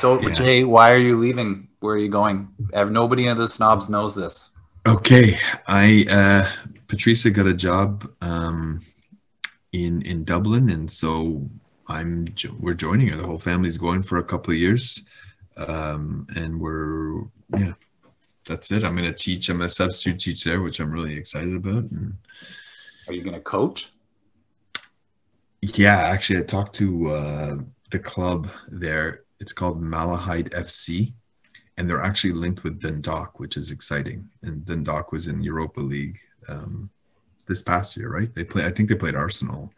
So, Jay, why are you leaving? Where are you going? Nobody in the Snobs knows this. Okay, Patricia got a job in Dublin, and so we're joining her. The whole family's going for a couple of years, and that's it. I'm going to substitute teach there, which I'm really excited about. And are you going to coach? Yeah, actually, I talked to the club there. It's called Malahide FC, and they're actually linked with Dundalk, which is exciting. And Dundalk was in Europa League this past year, right? I think they played Arsenal.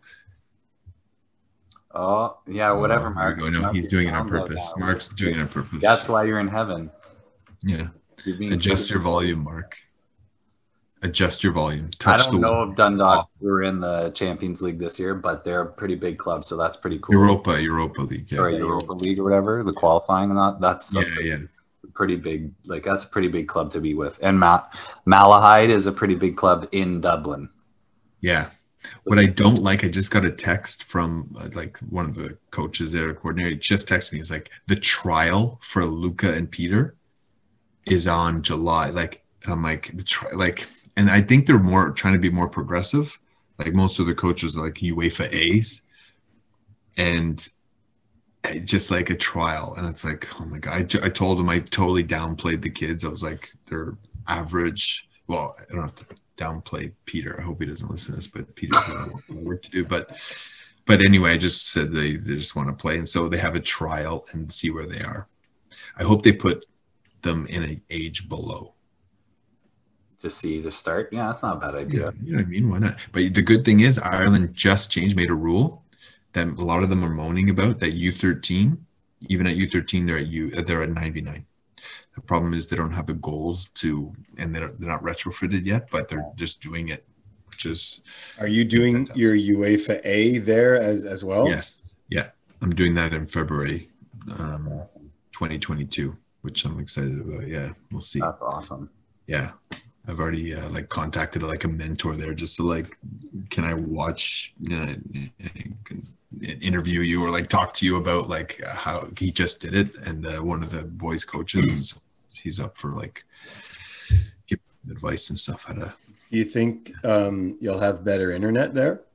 Oh, yeah, whatever, Mark. No, he's doing it on purpose. Mark's doing it on purpose. That's why you're in heaven. Yeah. Adjust your volume, Mark. Adjust your volume. I don't know if Dundalk were in the Champions League this year, but they're a pretty big club, so that's pretty cool. Europa League. Yeah. Or Europa League or whatever, the qualifying and that's yeah. Pretty big. Like, that's a pretty big club to be with. And Malahide is a pretty big club in Dublin. Yeah. What I don't like, I just got a text from like one of the coaches there, coordinator, just texted me. He's like, the trial for Luca and Peter is on July. Like, and I'm like, and I think they're trying to be more progressive. Like, most of the coaches are like UEFA A's, and just like a trial. And it's like, oh my God, I told him I totally downplayed the kids. I was like, they're average. Well, I don't have to downplay Peter. I hope he doesn't listen to this, but Peter's got work to do. But anyway, I just said they just want to play. And so they have a trial and see where they are. I hope they put them in an age below. To start? Yeah, that's not a bad idea. Yeah, you know what I mean? Why not? But the good thing is Ireland just made a rule that a lot of them are moaning about, that U13, even at U13, they're at 99. The problem is they don't have the goals and they're not retrofitted yet, but they're just doing it, which is. Are you doing your UEFA A there as well? Yes. Yeah. I'm doing that in February 2022, which I'm excited about. Yeah. We'll see. That's awesome. Yeah. I've already contacted a mentor there just to can I watch, interview you or talk to you about how he just did it, and one of the boys coaches, and so he's up for give advice and stuff. How to. Do you think you'll have better internet there?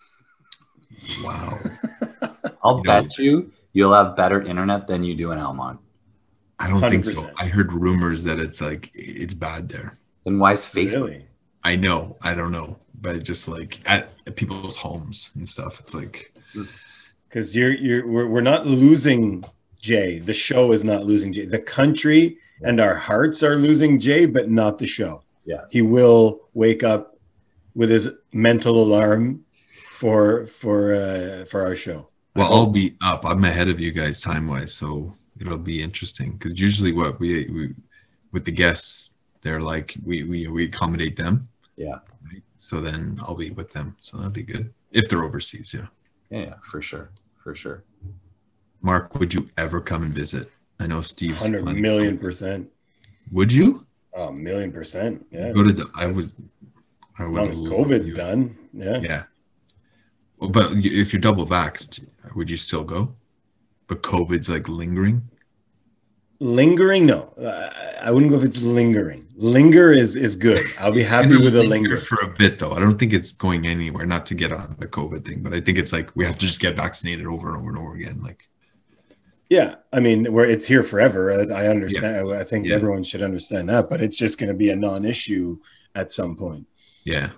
Wow. I'll bet you'll have better internet than you do in Elmont. I don't 100%. Think so. I heard rumors that it's bad there. Then why is Facebook? Really? I know. I don't know. But just at people's homes and stuff, it's because we're not losing Jay. The show is not losing Jay. The country and our hearts are losing Jay, but not the show. Yeah. He will wake up with his mental alarm for our show. Well, I'll be up. I'm ahead of you guys time-wise, so it'll be interesting. Because usually what we with the guests, they're we accommodate them. Yeah. Right? So then I'll be with them. So that'll be good. If they're overseas, yeah. Yeah, for sure. For sure. Mark, would you ever come and visit? I know Steve's 100,000,000%. Would you? Oh, 1,000,000%. Yeah. I would. As long as COVID's done. Yeah. Yeah. Well, but if you're double vaxxed, would you still go? But COVID's lingering? Lingering? No. I wouldn't go if it's lingering. Linger is good. I'll be happy with a linger. For a bit, though. I don't think it's going anywhere, not to get on the COVID thing, but I think it's we have to just get vaccinated over and over and over again. Yeah. I mean, it's here forever. I understand. Yeah. I think everyone should understand that, but it's just going to be a non-issue at some point. Yeah.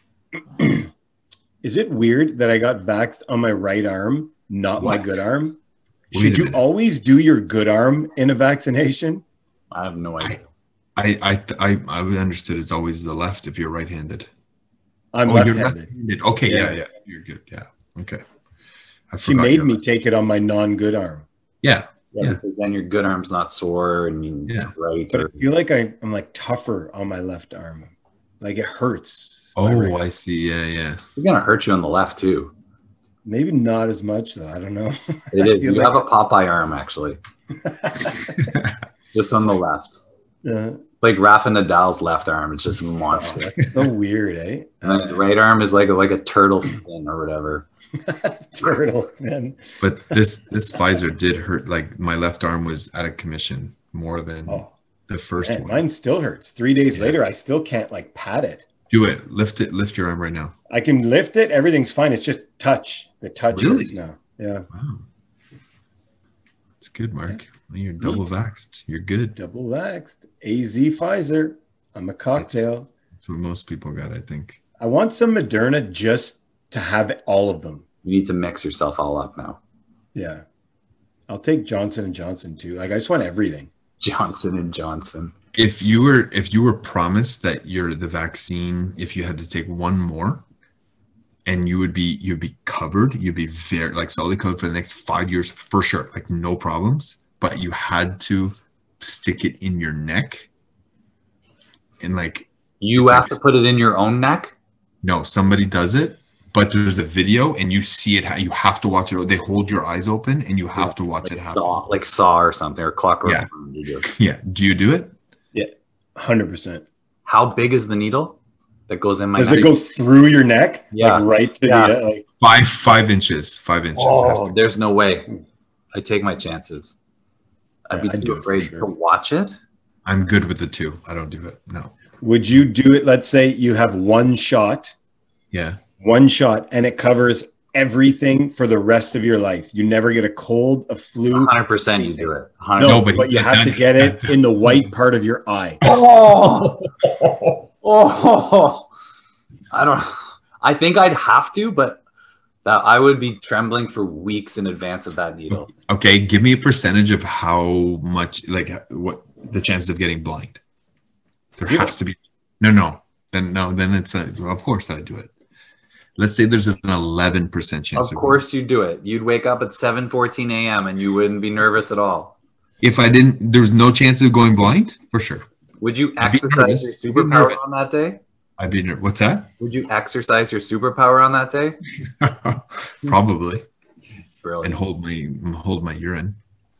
Is it weird that I got vaxxed on my right arm, not my good arm? Should you always do your good arm in a vaccination? I have no idea. I understood it's always the left if you're right-handed. I'm left-handed. Okay, yeah. You're good. Yeah. Okay. She made me take it on my non-good arm. Yeah. Because then your good arm's not sore and right. But I feel like I'm tougher on my left arm. It hurts. Oh, I see. Yeah. It's gonna hurt you on the left too. Maybe not as much though. I don't know. It is. You have a Popeye arm actually. Just on the left. Like Rafa Nadal's left arm. It's just monstrous. So weird, eh? And then his right arm is like a turtle fin or whatever. Turtle fin. But this Pfizer did hurt. Like my left arm was out of commission more than the first one. Mine still hurts. 3 days later, I still can't like pat it. Do it. Lift your arm right now. I can lift it. Everything's fine. It's just touch. The touch hurts now. Yeah. Wow. It's good, Mark. You're double vaxxed. You're good. Double vaxxed. AZ Pfizer. I'm a cocktail. That's what most people got, I think. I want some Moderna just to have all of them. You need to mix yourself all up now. Yeah. I'll take Johnson & Johnson too. Like I just want everything. Johnson & Johnson. If you were promised that the vaccine, if you had to take one more, and you'd be covered, you'd be very like solidly covered for the next 5 years for sure, like no problems, but you had to stick it in your neck, and like you have to put it in your own neck. No, somebody does it, but there's a video and you see it. You have to watch it. They hold your eyes open and you have to watch it happen. Like Saw or something, or Clockwork. Yeah. Yeah. Do you do it? 100%. How big is the needle that goes in my neck? Does it go through your neck? Yeah. Like right to the like 5 inches. 5 inches. Oh, there's no way. I take my chances. I'd be too afraid to watch it. I'm good with the 2. I don't do it. No. Would you do it? Let's say you have one shot. Yeah. One shot, and it covers everything for the rest of your life. You never get a cold, a flu. 100% you do it. 100%. No, but you have to get it in the white part of your eye. I think I'd have to, but I would be trembling for weeks in advance of that needle. Okay, give me a percentage of how much, like what the chances of getting blind. There has to be. No. Then it's of course I'd do it. Let's say there's an 11% chance. Of course you do it. You'd wake up at 7:14 a.m. and you wouldn't be nervous at all. If I didn't, there's no chance of going blind? For sure. Would you exercise your superpower on that day? I'd be nervous. What's that? Would you exercise your superpower on that day? Probably. Brilliant. And hold my urine.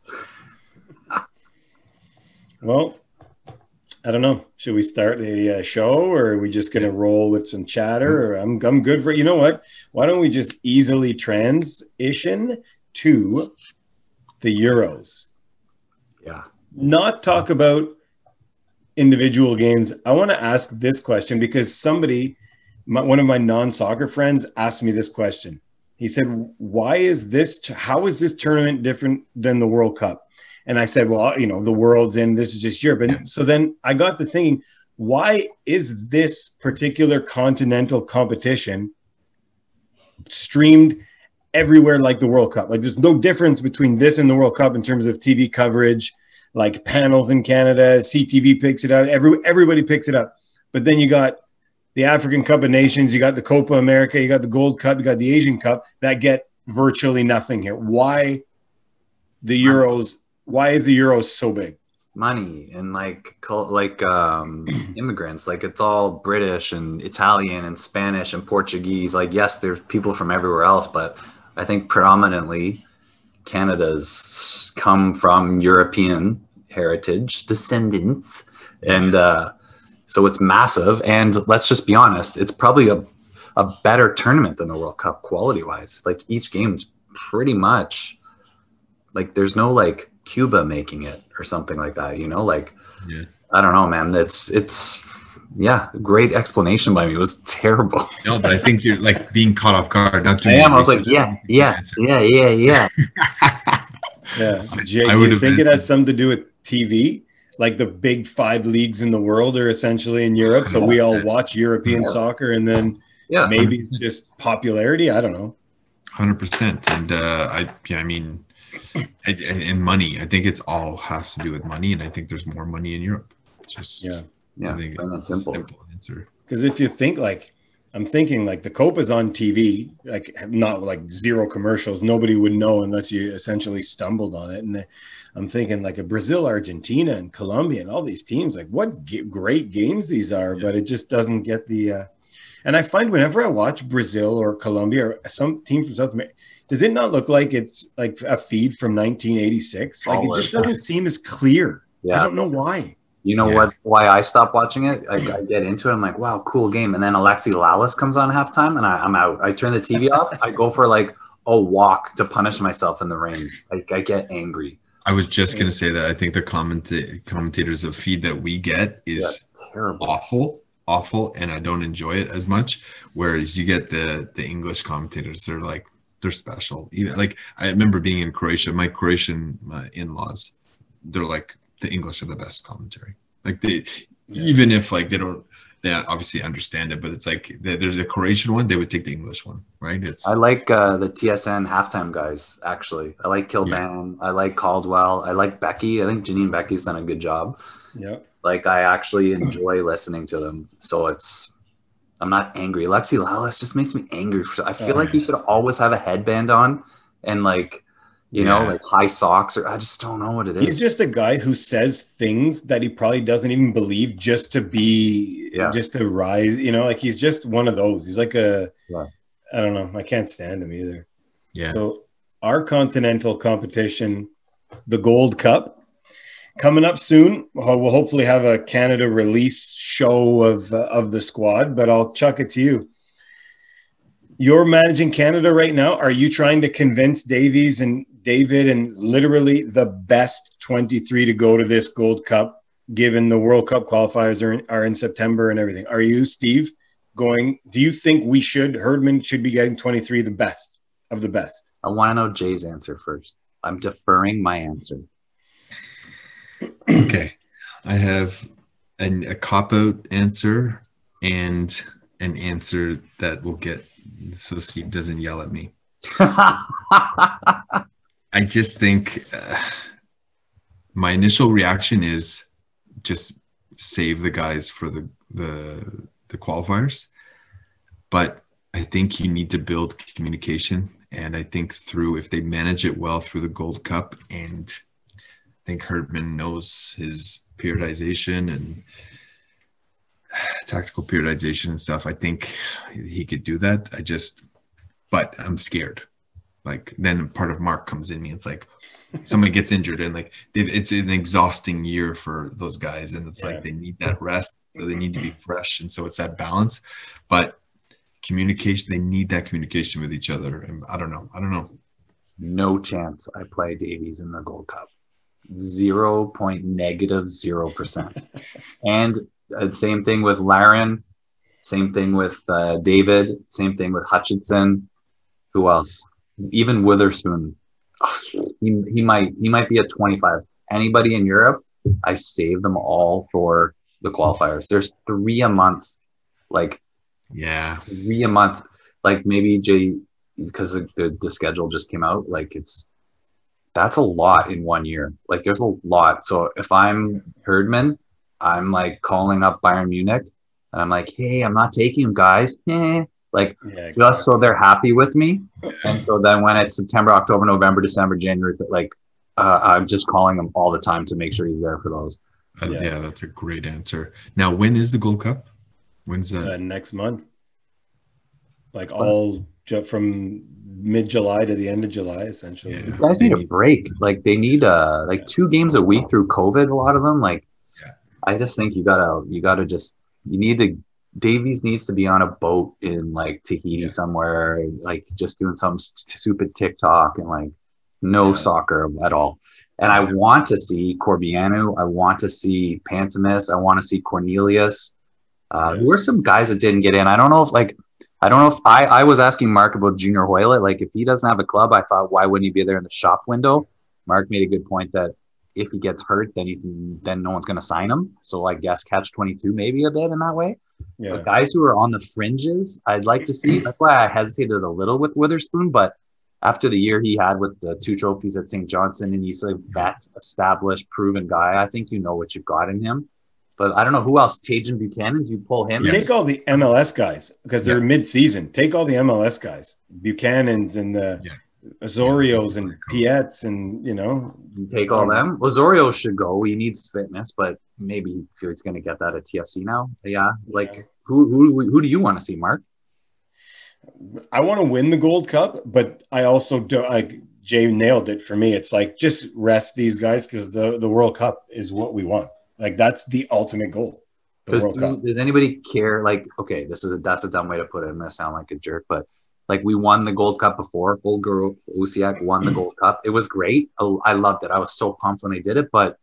Well, I don't know. Should we start the show, or are we just going to roll with some chatter? Or I'm good for it. You know what? Why don't we just easily transition to the Euros? Yeah. Not talk about individual games. I want to ask this question because one of my non-soccer friends asked me this question. He said, how is this tournament different than the World Cup? And I said, well, the world's in, this is just Europe. And so then I got to thinking, why is this particular continental competition streamed everywhere like the World Cup? Like there's no difference between this and the World Cup in terms of TV coverage, like panels in Canada, CTV picks it up, everybody picks it up. But then you got the African Cup of Nations, you got the Copa America, you got the Gold Cup, you got the Asian Cup that get virtually nothing here. Why the Euros? Why is the Euros so big? Money and immigrants. Like it's all British and Italian and Spanish and Portuguese. Like yes, there's people from everywhere else, but I think predominantly Canada's come from European heritage descendants, and so it's massive. And let's just be honest, it's probably a better tournament than the World Cup quality wise. Like each game's pretty much like there's no like Cuba making it or something like that, I don't know, man. It's great explanation by me. It was terrible. No, but I think you're like being caught off guard. I was like, yeah. Yeah. Jay, do you think it has something to do with TV? Like the big 5 leagues in the world are essentially in Europe, so we all watch European soccer, and then maybe just popularity. I don't know. 100%, and and money. I think it's all has to do with money, and I think there's more money in Europe. I think that's simple answer. Because if you think I'm thinking like the Copa's on TV, like not like zero commercials, nobody would know unless you essentially stumbled on it. And I'm thinking like a Brazil, Argentina, and Colombia, and all these teams, like what great games these are, but it just doesn't get the. And I find whenever I watch Brazil or Colombia or some team from South America, does it not look like it's like a feed from 1986? Like it just doesn't seem as clear. I don't know why. You know what? Why I stopped watching it? I get into it. I'm like, wow, cool game. And then Alexi Lalas comes on halftime, and I'm out. I turn the TV off. I go for like a walk to punish myself in the rain. Like I get angry. I was just gonna say that I think the commentators of feed that we get is terrible, awful, and I don't enjoy it as much. Whereas you get the English commentators, they're special. Even like I remember being in Croatia, my Croatian in-laws, they're like the English are the best commentary. Like even if like they obviously understand it, but it's like there's a Croatian one, they would take the English one, right? I like the TSN halftime guys, actually. I like Kilban. I like Caldwell. I like Becky. I think Janine Becky's done a good job. Yeah. Like I actually enjoy listening to them. So I'm not angry. Alexi Lalas just makes me angry. I feel like he should always have a headband on and like, you know, like high socks, or I just don't know what it is. He's just a guy who says things that he probably doesn't even believe just to rise, you know, like he's just one of those. He's like I don't know. I can't stand him either. Yeah. So our continental competition, the Gold Cup, coming up soon. We'll hopefully have a Canada release show of the squad, but I'll chuck it to you. You're managing Canada right now. Are you trying to convince Davies and David and literally the best 23 to go to this Gold Cup, given the World Cup qualifiers are in September and everything? Are you, Steve, do you think Herdman should be getting 23 the best of the best? I want to know Jay's answer first. I'm deferring my answer. Okay. I have a cop-out answer and an answer that will get so Steve doesn't yell at me. I just think my initial reaction is just save the guys for the qualifiers. But I think you need to build communication. And I think if they manage it well through the Gold Cup, and I think Herdman knows his periodization and tactical periodization and stuff, I think he could do that. But I'm scared. Like then part of Mark comes in me. It's like somebody gets injured and like it's an exhausting year for those guys. And it's like they need that rest. So they need to be fresh. And so it's that balance, but communication, they need that communication with each other. And I don't know. No chance I play Davies in the Gold Cup. 0.0%. And same thing with Laren, same thing with David, same thing with Hutchinson. Who else? Even Witherspoon. He might be at 25. Anybody in Europe, I save them all for the qualifiers. There's 3 a month. Like 3 a month. Like maybe Jay, because the schedule just came out. Like that's a lot in 1 year. Like there's a lot. So if I'm Herdman, I'm like calling up Bayern Munich and I'm like, hey, I'm not taking them, guys. Just so they're happy with me. And so then when it's September, October, November, December, January, I'm just calling him all the time to make sure he's there for those. Yeah, that's a great answer. Now, when is the Gold Cup? When's that? Next month. Like from mid-July to the end of July, essentially. Yeah. You guys need a break. Like they need 2 games a week through COVID. A lot of them. I just think Davies needs to be on a boat in like Tahiti somewhere, like just doing some stupid TikTok and like soccer at all. And I want to see Corbianu. I want to see Pantemis. I want to see Cornelius. Who are some guys that didn't get in? I don't know if I was asking Mark about Junior Hoylett. Like if he doesn't have a club, I thought, why wouldn't he be there in the shop window? Mark made a good point that if he gets hurt, then no one's going to sign him. So I guess catch-22 maybe a bit in that way. Yeah. But guys who are on the fringes, I'd like to see. That's why I hesitated a little with Witherspoon. But after the year he had with the 2 trophies at St. Johnson, and he's a vet, established, proven guy, I think you know what you've got in him. But I don't know who else. Tajan Buchanan, do you pull him? Take all the MLS guys because they're mid-season. Take all the MLS guys, Buchanans and the Osorios and Piets, and you take all them. Osorio should go. He needs fitness, but maybe he's going to get that at TFC now. Who do you want to see, Mark? I want to win the Gold Cup, but I also don't. Like Jay nailed it for me. It's like just rest these guys because the World Cup is what we want. Like that's the ultimate goal. The World Cup. Does anybody care? Like, okay, that's a dumb way to put it. I'm gonna sound like a jerk, but like we won the Gold Cup before. Holger Usiak won the Gold Cup. It was great. I loved it. I was so pumped when they did it, but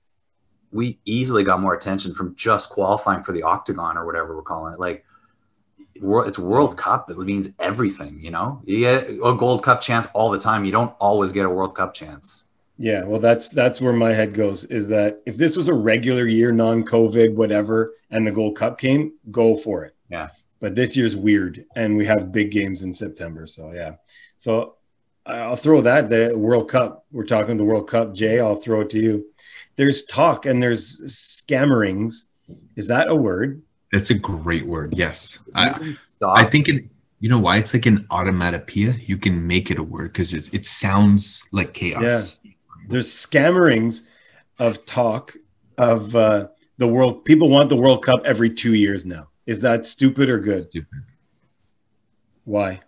we easily got more attention from just qualifying for the Octagon or whatever we're calling it. Like, it's World Cup. It means everything, you know? You get a Gold Cup chance all the time. You don't always get a World Cup chance. Yeah, well, that's where my head goes, is that if this was a regular year, non-COVID, whatever, and the Gold Cup came, go for it. Yeah. But this year's weird, and we have big games in September. So, yeah. So I'll throw that, the World Cup. We're talking the World Cup. Jay, I'll throw it to you. There's talk and there's scammerings. Is that a word? It's a great word. Yes. I think you know why? It's like an automatopoeia. You can make it a word because it sounds like chaos. Yeah. There's scammerings of talk of the world. People want the World Cup every 2 years now. Is that stupid or good? Stupid. Why?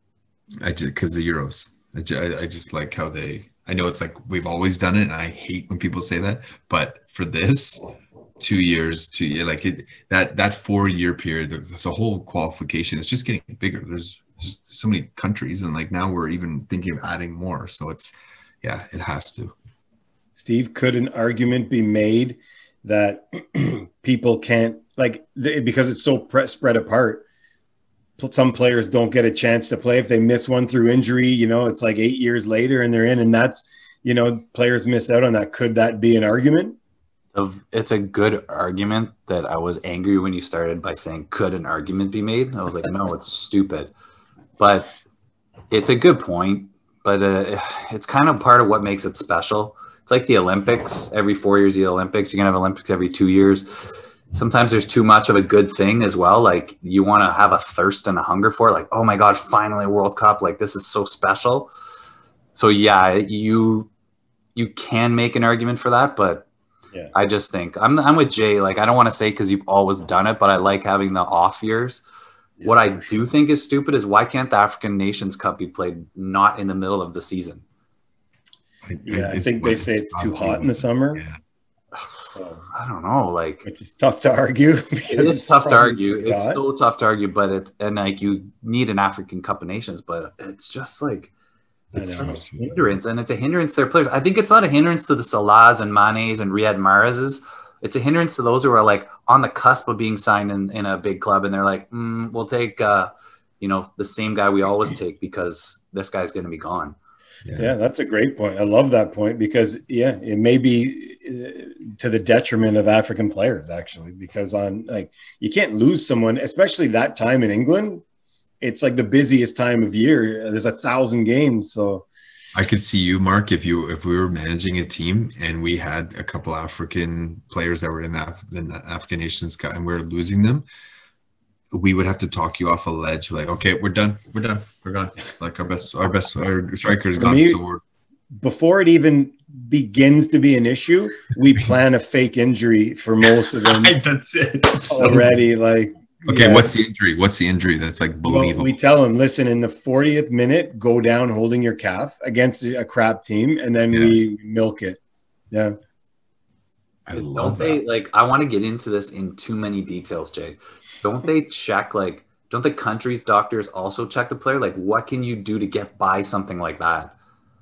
Because the Euros. I just like how I know it's like we've always done it, and I hate when people say that. But for this, 2 years, like that 4 year period, the whole qualification is just getting bigger. There's just so many countries, and like now we're even thinking of adding more. So yeah, it has to. Steve, could an argument be made that people can't, like, because it's so spread apart, some players don't get a chance to play if they miss one through injury? You know, it's like 8 years later and they're in, and that's, you know, players miss out on that. Could that be an argument? So it's a good argument that I was angry when you started by saying, could an argument be made? I was like, no, it's stupid. But it's a good point. But it's kind of part of what makes it special. It's like the Olympics. Every 4 years, the Olympics. You're going to have Olympics every 2 years. Sometimes there's too much of a good thing as well. Like, you want to have a thirst and a hunger for it. Like, oh my God, finally a World Cup. Like, this is so special. So yeah, you can make an argument for that. But yeah, I just think I'm with Jay. Like, I don't want to say because you've always done it, but I like having the off years. Yeah, what I do think is stupid is why can't the African Nations Cup be played not in the middle of the season? Yeah, I think they say it's too hot in the summer. Yeah. So, I don't know. Like, which is tough to argue. It's tough to argue. It's so tough to argue, but like you need an African Cup of Nations, but it's just like it's a hindrance, and it's a hindrance to their players. I think it's not a hindrance to the Salahs and Manes and Riyad Mahrez's. It's a hindrance to those who are like on the cusp of being signed in a big club, and they're like, we'll take the same guy we always take because this guy's going to be gone. Yeah, that's a great point. I love that point because it may be to the detriment of African players actually, because you can't lose someone, especially that time in England. It's like the busiest time of year. There's 1,000 games, so. I could see you, Mark, if we were managing a team and we had a couple African players that were in the African Nations Cup and we're losing them, we would have to talk you off a ledge. Like, okay, we're done, we're gone. Like our striker is gone. So before it even begins to be an issue, we plan a fake injury for most of them. That's it already. Like, okay, yeah. What's the injury? What's the injury that's like believable? Well, we tell them, listen, in the 40th minute, go down holding your calf against a crap team, and then we milk it. Yeah. Don't they, like, I want to get into this in too many details, Jay. Don't they check, like, don't the country's doctors also check the player? Like, what can you do to get by something like that?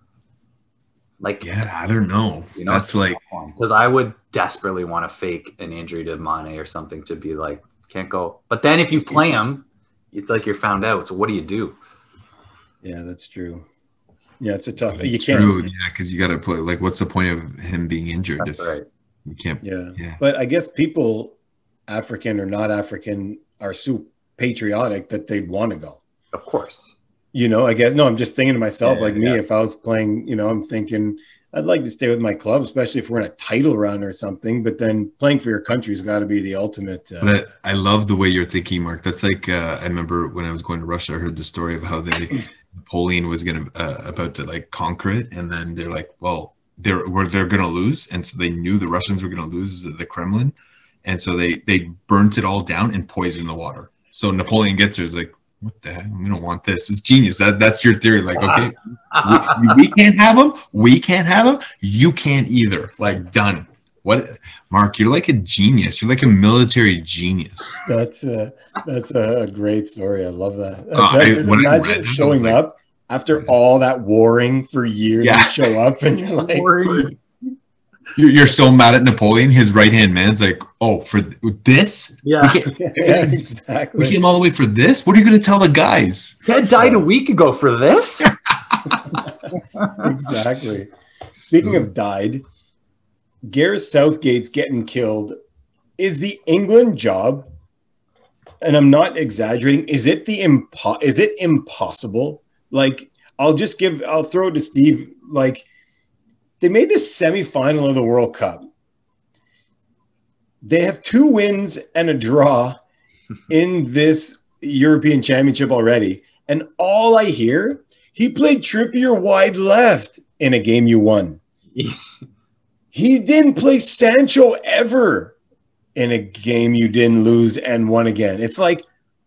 Like, yeah, I don't know. That's like, because I would desperately want to fake an injury to Mane or something to be like, can't go. But then if you play him, it's like you're found out. So what do you do? Yeah, that's true. Yeah, it's a tough. You can't. True. Yeah, because you got to play. Like, what's the point of him being injured if right. you can't? Yeah. But I guess people, African or not African, are so patriotic that they'd want to go. Of course. I guess. No, I'm just thinking to myself, if I was playing, I'm thinking I'd like to stay with my club, especially if we're in a title run or something. But then playing for your country's got to be the ultimate. But I love the way you're thinking, Mark. That's like I remember when I was going to Russia, I heard the story of how Napoleon was about to like conquer it, and then they're like, well, they're going to lose, and so they knew the Russians were going to lose the Kremlin, and so they burnt it all down and poisoned the water. So Napoleon gets there, is like, what the heck? We don't want this. It's genius. That's your theory. Like, okay, we can't have them. We can't have them. You can't either. Like, done. What, Mark? You're like a genius. You're like a military genius. That's a great story. I love that. When I read Imagine that, showing I was like, up after all that warring for years. Yeah. You show up and you're like, you're so mad at Napoleon. His right hand man's like, oh, for this? Yeah. yeah, We exactly. came all the way for this. What are you going to tell the guys? Ted died a week ago for this. Exactly. Speaking of died, Gareth Southgate's getting killed. Is the England job, and I'm not exaggerating, is it impossible? Like, I'll throw it to Steve. Like, they made the semifinal of the World Cup. They have 2 wins and a draw in this European Championship already. And all I hear, he played Trippier wide left in a game you won. He didn't play Sancho ever in a game you didn't lose and won again. It's like,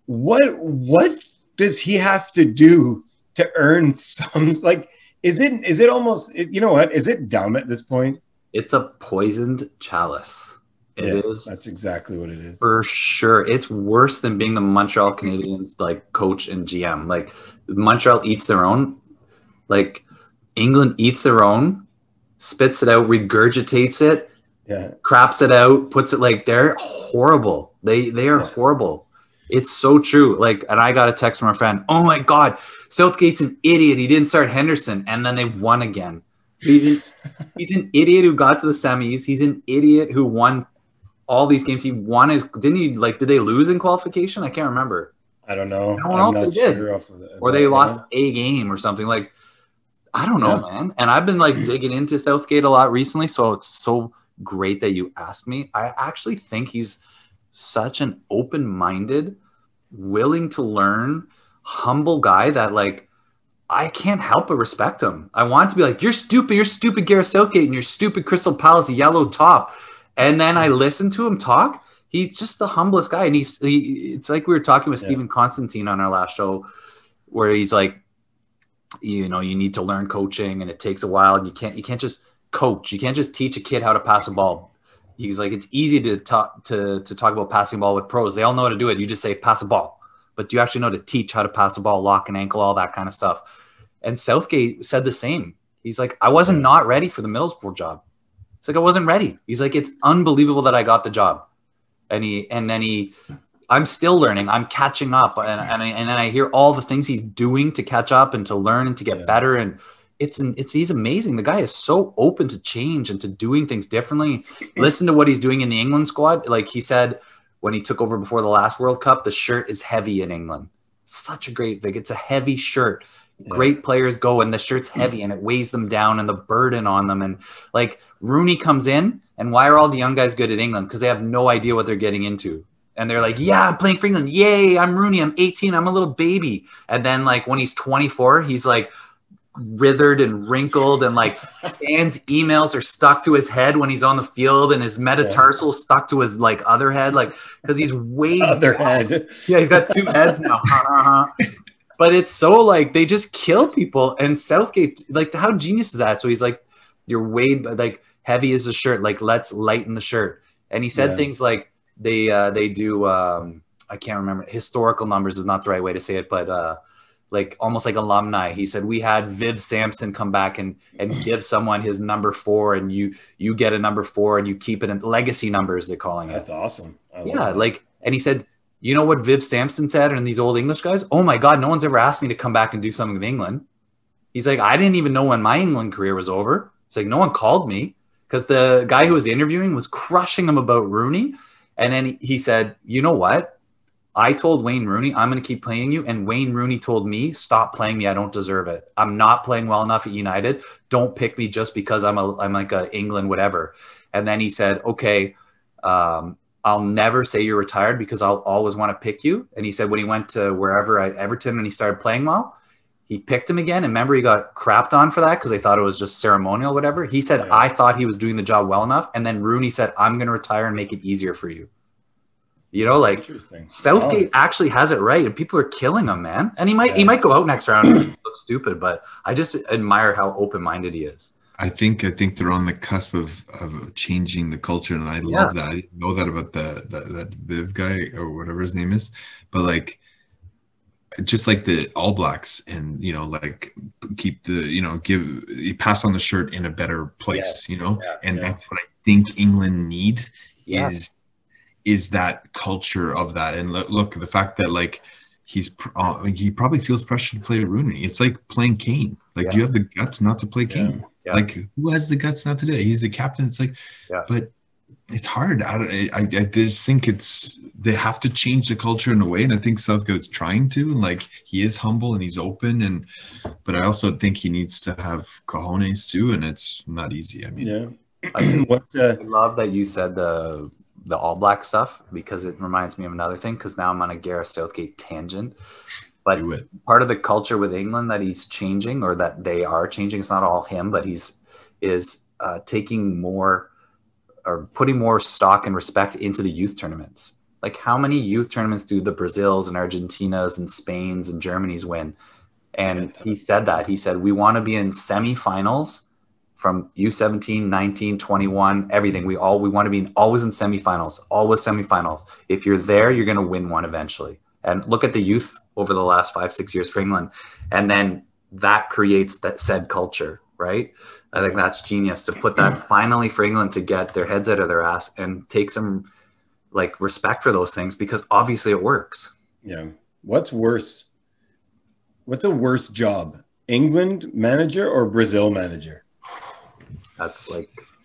what does he have to do to earn some, like, is it almost, you know what, is it dumb at this point? It's a poisoned chalice. It is. That's exactly what it is. For sure. It's worse than being the Montreal Canadiens, like, coach and GM. Like, Montreal eats their own. Like, England eats their own, spits it out, regurgitates it, craps it out, puts it, like, they're horrible. They are horrible. It's so true. Like, and I got a text from a friend, oh my God, Southgate's an idiot. He didn't start Henderson. And then they won again. He's an idiot who got to the semis. He's an idiot who won all these games. He won did they lose in qualification? I can't remember. I don't know. I'm not sure off of that. Or they lost a game or something. Like, I don't know, man. And I've been, like, digging into Southgate a lot recently. So it's so great that you asked me. I actually think he's such an open-minded, willing to learn, humble guy that, like, I can't help but respect him. I want to be like, you're stupid Gareth Southgate, and you're stupid Crystal Palace yellow top. And then I listen to him talk. He's just the humblest guy. And it's like we were talking with Stephen Constantine on our last show, where he's like, you know, you need to learn coaching and it takes a while. And you can't just coach. You can't just teach a kid how to pass a ball. He's like, it's easy to talk about passing a ball with pros. They all know how to do it. You just say pass a ball, but do you actually know to teach how to pass a ball, lock an ankle, all that kind of stuff? And Southgate said the same. He's like, I wasn't not ready for the Middlesbrough job. It's like, I wasn't ready. He's like, it's unbelievable that I got the job. And then I'm still learning. I'm catching up. And then I hear all the things he's doing to catch up and to learn and to get better. And he's amazing. The guy is so open to change and to doing things differently. Listen to what he's doing in the England squad. Like he said, when he took over before the last World Cup, the shirt is heavy in England. Such a great thing. It's a heavy shirt. Great players go and the shirt's heavy and it weighs them down and the burden on them. And like Rooney comes in, and why are all the young guys good at England? Because they have no idea what they're getting into. And they're like, yeah, I'm playing for England. Yay, I'm Rooney. I'm 18. I'm a little baby. And then like when he's 24, he's like withered and wrinkled, and like fans' emails are stuck to his head when he's on the field, and his metatarsal stuck to his like other head, like because he's way other head. Yeah, he's got two heads now. But it's so like they just kill people. And Southgate, like, how genius is that? So he's like, you're weighed like heavy as the shirt, like let's lighten the shirt. And he said things like they do I can't remember, historical numbers is not the right way to say it, but like almost like alumni. He said we had Viv Sampson come back and give someone his number 4, and you get a number 4 and you keep it in legacy numbers, they're calling it. That's awesome. Like, and he said, you know what Viv Sampson said, and these old English guys? Oh my God, no one's ever asked me to come back and do something with England. He's like, I didn't even know when my England career was over. It's like, no one called me, because the guy who was interviewing was crushing him about Rooney. And then he said, you know what? I told Wayne Rooney, I'm going to keep playing you. And Wayne Rooney told me, stop playing me. I don't deserve it. I'm not playing well enough at United. Don't pick me just because I'm like a England, whatever. And then he said, okay, I'll never say you're retired because I'll always want to pick you. And he said, when he went to wherever Everton and he started playing well, he picked him again. And remember, he got crapped on for that because they thought it was just ceremonial, whatever. He said, I thought he was doing the job well enough. And then Rooney said, I'm going to retire and make it easier for you. You know, like Southgate actually has it right, and people are killing him, man. And he might go out next round and look stupid, but I just admire how open-minded he is. I think they're on the cusp of changing the culture, and I love that. I didn't know that about that Viv guy or whatever his name is, but like, just like the All Blacks, and like keep the you pass on the shirt in a better place, and that's what I think England need is that culture of that. And look, the fact that like he probably feels pressure to play Rooney. It's like playing Kane. Like, do you have the guts not to play Kane? Yeah. Like, who has the guts not to do it? He's the captain. It's like, but it's hard. I just think they have to change the culture in a way, and I think Southgate's trying to. And like, he is humble and he's open, but I also think he needs to have cojones too, and it's not easy. I mean, I love that you said the All Black stuff, because it reminds me of another thing. Because now I'm on a Gareth Southgate tangent. But part of the culture with England that he's changing, or that they are changing, it's not all him, but he's taking more, or putting more stock and respect into the youth tournaments. Like, how many youth tournaments do the Brazils and Argentinas and Spains and Germanys win? And he said that. He said, we want to be in semifinals from U17, 19, 21, everything. We want to be always in semifinals, always semifinals. If you're there, you're going to win one eventually. And look at the youth over the last 5-6 years for England. And then that creates that said culture, right? I think that's genius to put that finally for England to get their heads out of their ass and take some like respect for those things, because obviously it works. Yeah. What's worse? What's a worse job? England manager or Brazil manager? That's like,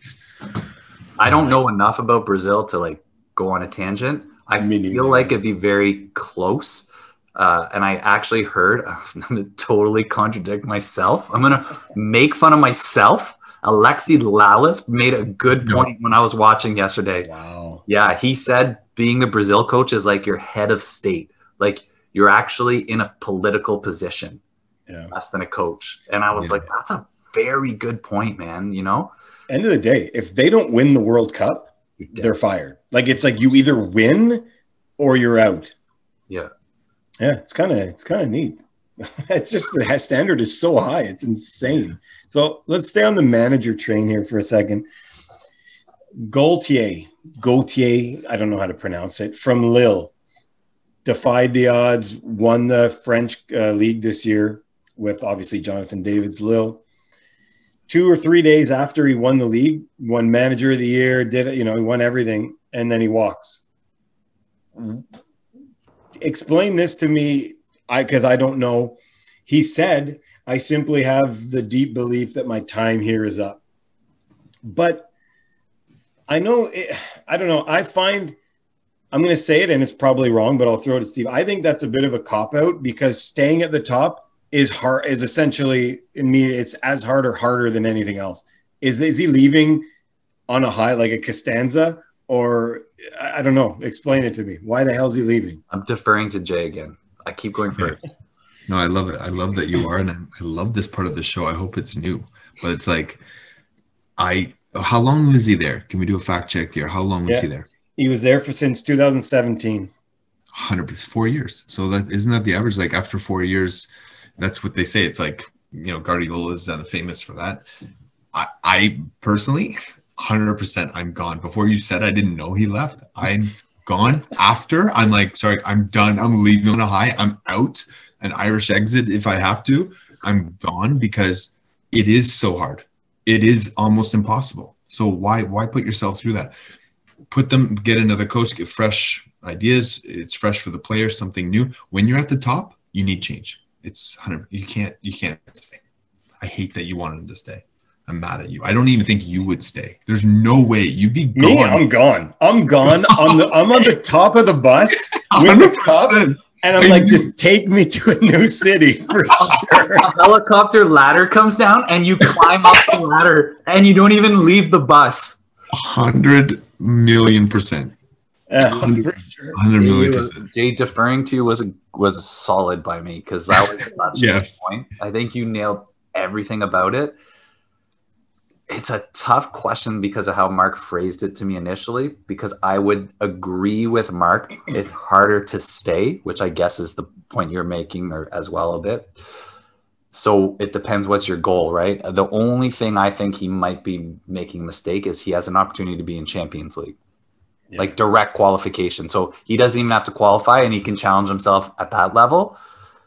I don't know enough about Brazil to like go on a tangent. I feel like it'd be very close. And I actually heard, I'm going to totally contradict myself. I'm going to make fun of myself. Alexi Lalas made a good point when I was watching yesterday. Wow. Yeah, he said being the Brazil coach is like your head of state. Like, you're actually in a political position less than a coach. And I was like, that's a very good point, man. End of the day, if they don't win the World Cup, they're fired. Like, it's like you either win or you're out. Yeah. Yeah, it's kind of neat. It's just the standard is so high. It's insane. So let's stay on the manager train here for a second. Gaultier, I don't know how to pronounce it, from Lille, defied the odds, won the French league this year with obviously Jonathan David's Lille. 2 or 3 days after he won the league, won manager of the year, did it, he won everything, and then he walks. Explain this to me, because I don't know. He said, I simply have the deep belief that my time here is up. But I know, I don't know. I find, I'm going to say it and it's probably wrong, but I'll throw it to Steve. I think that's a bit of a cop-out, because staying at the top is hard, is essentially, in me, it's as hard or harder than anything else. Is he leaving on a high, like a Costanza? Or I don't know. Explain it to me. Why the hell is he leaving? I'm deferring to Jay again. I keep going first. No, I love it. I love that you are, and I love this part of the show. I hope it's new, but it's like, how long was he there? Can we do a fact check here? How long was he there? He was there since 2017. 100%, 4 years. So isn't that the average? Like, after 4 years, that's what they say. It's like, Guardiola is famous for that. I personally, 100%, I'm gone. Before you said I didn't know he left, I'm gone. After, I'm like, sorry, I'm done. I'm leaving on a high. I'm out. An Irish exit if I have to. I'm gone, because it is so hard. It is almost impossible. So why put yourself through that? Get another coach, get fresh ideas. It's fresh for the players, something new. When you're at the top, you need change. It's 100. You can't stay. I hate that you wanted him to stay. I'm mad at you. I don't even think you would stay. There's no way you'd be gone. Me, I'm gone. I'm on the top of the bus with the cup, and I'm like, just take me to a new city for sure. A helicopter ladder comes down, and you climb up the ladder, and you don't even leave the bus. 100 million%. 100 million%. Jay, deferring to you was solid by me, because that was such a good point. I think you nailed everything about it. It's a tough question because of how Mark phrased it to me initially, because I would agree with Mark. It's harder to stay, which I guess is the point you're making, or as well a bit. So it depends what's your goal, right? The only thing I think he might be making a mistake is he has an opportunity to be in Champions League, like direct qualification. So he doesn't even have to qualify and he can challenge himself at that level.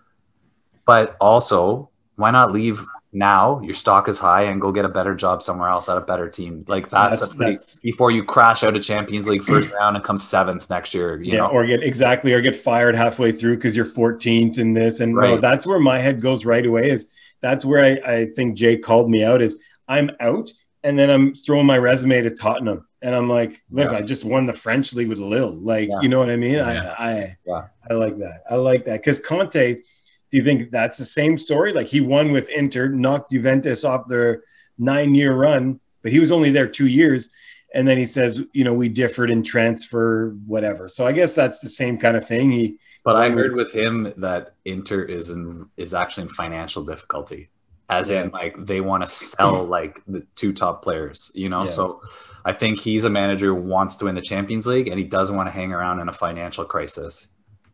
But also, why not leave now? Your stock is high and go get a better job somewhere else at a better team. Like that's before you crash out of Champions League first round and come 7th next year. You know? Or get fired halfway through because you're 14th in this. And no, that's where my head goes right away. That's where I think Jay called me out. Is I'm out, and then I'm throwing my resume to Tottenham, and I'm like, look, I just won the French league with Lille. Like, you know what I mean? I like that. I like that because Conte. Do you think that's the same story? Like he won with Inter, knocked Juventus off their 9-year run, but he was only there 2 years. And then he says, we differed in transfer, whatever. So I guess that's the same kind of thing. But I heard with him that Inter is actually in financial difficulty, as in like they want to sell like the 2 top players, So I think he's a manager who wants to win the Champions League and he doesn't want to hang around in a financial crisis.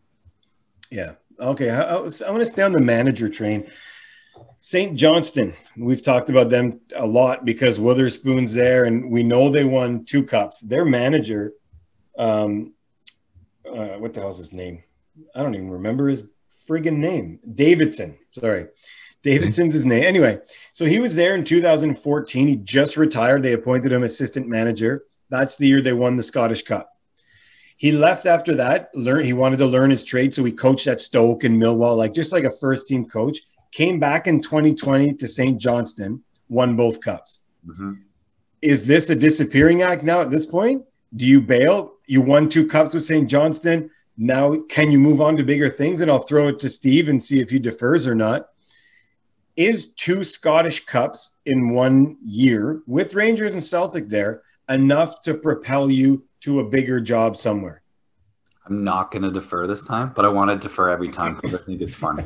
Yeah. Okay, I want to stay on the manager train. St. Johnstone, we've talked about them a lot because Witherspoon's there, and we know they won 2 cups. Their manager, what the hell's his name? I don't even remember his friggin' name. Davidson. Sorry. Davidson's his name. Anyway, so he was there in 2014. He just retired. They appointed him assistant manager. That's the year they won the Scottish Cup. He left after that. He wanted to learn his trade, so he coached at Stoke and Millwall, just like a first-team coach. Came back in 2020 to St. Johnstone, won both cups. Mm-hmm. Is this a disappearing act now at this point? Do you bail? You won 2 cups with St. Johnstone. Now, can you move on to bigger things? And I'll throw it to Steve and see if he defers or not. Is 2 Scottish cups in 1 year with Rangers and Celtic there enough to propel you to a bigger job somewhere? I'm not going to defer this time, but I want to defer every time because I think it's fun.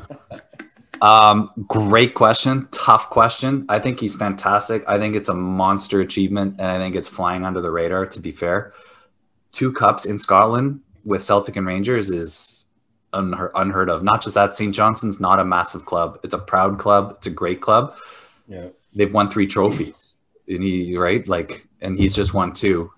Great question. Tough question. I think he's fantastic. I think it's a monster achievement, and I think it's flying under the radar, to be fair. 2 cups in Scotland with Celtic and Rangers is unheard of. Not just that, St. Johnstone's not a massive club. It's a proud club. It's a great club. Yeah, they've won 3 trophies. And he's just won 2.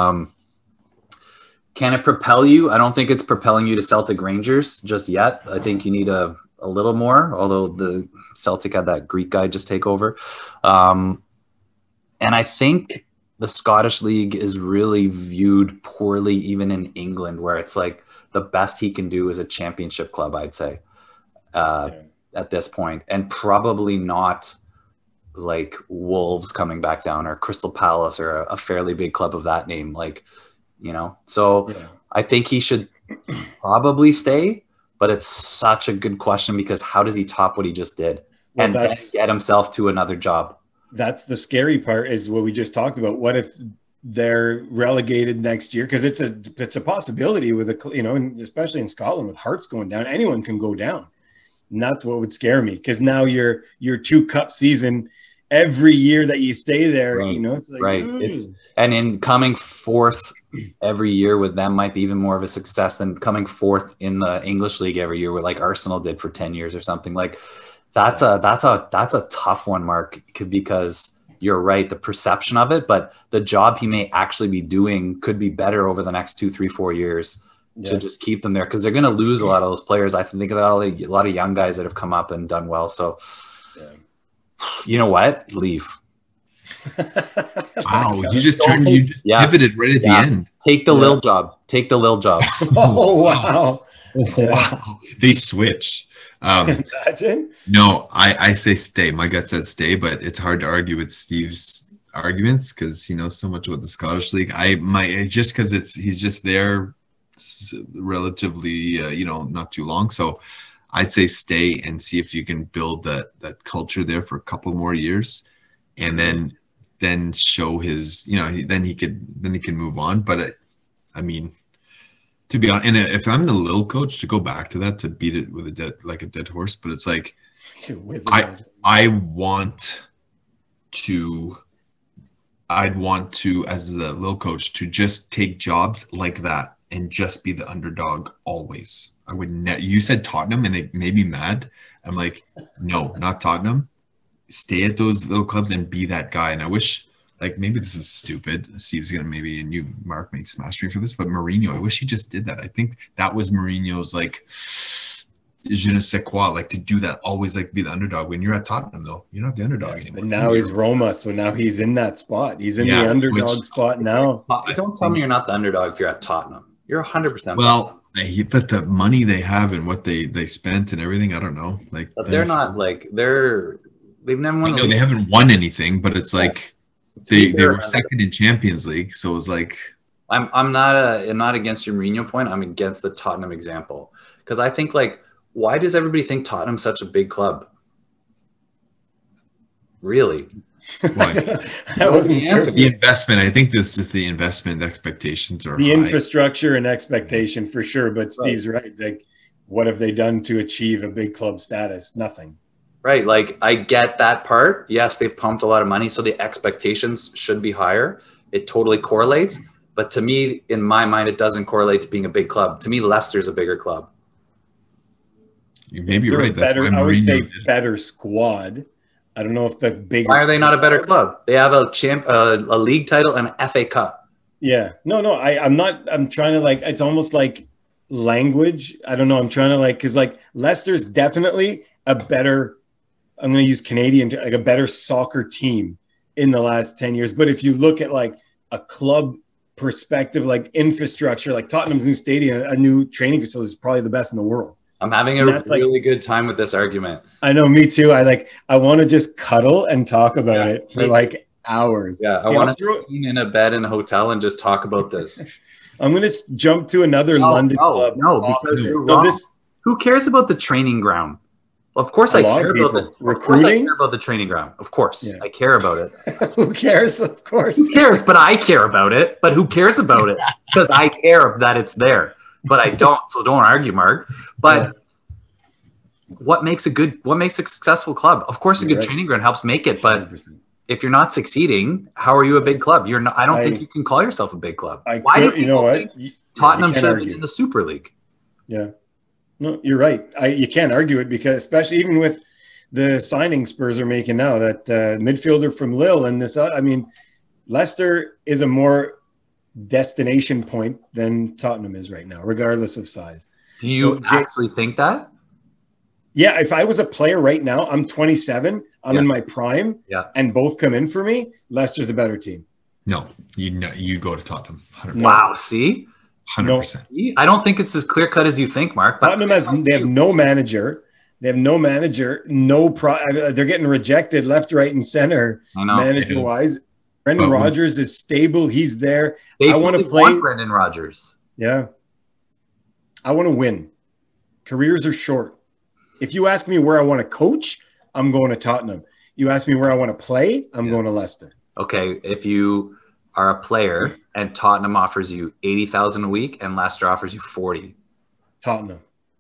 Can it propel you? I don't think it's propelling you to Celtic Rangers just yet. I think you need a little more, although the Celtic had that Greek guy just take over. And I think the Scottish League is really viewed poorly, even in England, where it's like the best he can do is a championship club, I'd say, at this point. And probably not like Wolves coming back down or Crystal Palace or a fairly big club of that name. So I think he should probably stay, but it's such a good question because how does he top what he just did and then get himself to another job? That's the scary part, is what we just talked about. What if they're relegated next year? Because it's a possibility with and especially in Scotland with Hearts going down, anyone can go down. And that's what would scare me, because now your 2 cup season every year that you stay there, it's like, and in coming 4th every year with them might be even more of a success than coming 4th in the English league every year, where like Arsenal did for 10 years or something. Like that's a tough one, Mark, because you're right, the perception of it, but the job he may actually be doing could be better over the next 2, 3, 4 years to just keep them there, because they're going to lose a lot of those players. I think about a lot of young guys that have come up and done well. So you know what? Leave. Wow, you just pivoted right at the end. Take the Lille job. Take the Lille job. Oh, wow. Wow. They switch. Imagine. No, I say stay. My gut said stay, but it's hard to argue with Steve's arguments because he knows so much about the Scottish League. Just because he's just there relatively, not too long. So I'd say stay and see if you can build that culture there for a couple more years, and then show his, then he can move on. But to be honest, and if I'm the Lille coach, to go back to that, to beat it with a dead horse, but it's like I'd want to, as the Lille coach, to just take jobs like that and just be the underdog always. I would you said Tottenham and they may be mad. I'm like, no, not Tottenham. Stay at those little clubs and be that guy. And I wish, like, maybe this is stupid. Steve's gonna maybe, and you, Mark, may smash me for this, but Mourinho, I wish he just did that. I think that was Mourinho's like je ne sais quoi, like to do that, always like be the underdog. When you're at Tottenham, though, you're not the underdog anymore. But now he's Roma, so now he's in that spot. He's in the underdog spot now. Don't tell me you're not the underdog if you're at Tottenham. You're 100%. Well, but the money they have and what they spent and everything, I don't know. Like, but they're not like they've never won. They haven't won anything, but it's like they were second in Champions League, so it was like. I'm not against your Mourinho point. I'm against the Tottenham example because I think like. Why does everybody think Tottenham's such a big club? Really? Why? That wasn't the investment. I think this is the investment expectations are the high. Infrastructure and expectation for sure. But Steve's right. Like, what have they done to achieve a big club status? Nothing. Right. Like, I get that part. Yes, they've pumped a lot of money, so the expectations should be higher. It totally correlates. But to me, in my mind, it doesn't correlate to being a big club. To me, Leicester's a bigger club. You may be right. Better, I would say better squad. I don't know if the bigger. Why are they not a better club? They have a league title and an FA Cup. Yeah. No. I'm not. I'm trying to like. It's almost like language. I don't know. I'm trying to like because like Leicester's definitely a better. I'm going to use Canadian like a better soccer team in the last 10 years. But if you look at like a club perspective, like infrastructure, like Tottenham's new stadium, a new training facility is probably the best in the world. I'm having a really good time with this argument. I know, me too. I want to just cuddle and talk about it for like hours. Yeah, I want to sleep in a bed in a hotel and just talk about this. I'm going to jump to another London club. No, because you're wrong. Who cares about the training ground? Well, of course I care about the recruiting. Of course I care about the training ground. Of course, I care about it. Who cares? Of course. Who cares? But I care about it. But who cares about it? Because I care that it's there. But I don't, so don't argue, Mark. But what makes a successful club? Of course, a good training ground helps make it. But 100%. If you're not succeeding, how are you a big club? You're not. I don't think you can call yourself a big club. Why do you know what? Tottenham should be in the Super League. Yeah, no, you're right. You can't argue it because, especially even with the signing Spurs are making now, that midfielder from Lille and this. I mean, Leicester is a more destination point than Tottenham is right now, regardless of size. Do you actually think that? Yeah, if I was a player right now, I'm 27, I'm in my prime, and both come in for me, Leicester's a better team. No, you go to Tottenham. 100%. Wow, see? 100%. No, I don't think it's as clear-cut as you think, Mark. Tottenham they have no manager. They have no manager, they're getting rejected left, right, and center manager-wise. Brendan Rodgers is stable. He's there. I want to play Brendan Rodgers. Yeah. I want to win. Careers are short. If you ask me where I want to coach, I'm going to Tottenham. You ask me where I want to play, I'm going to Leicester. Okay, if you are a player and Tottenham offers you 80,000 a week and Leicester offers you 40. Tottenham.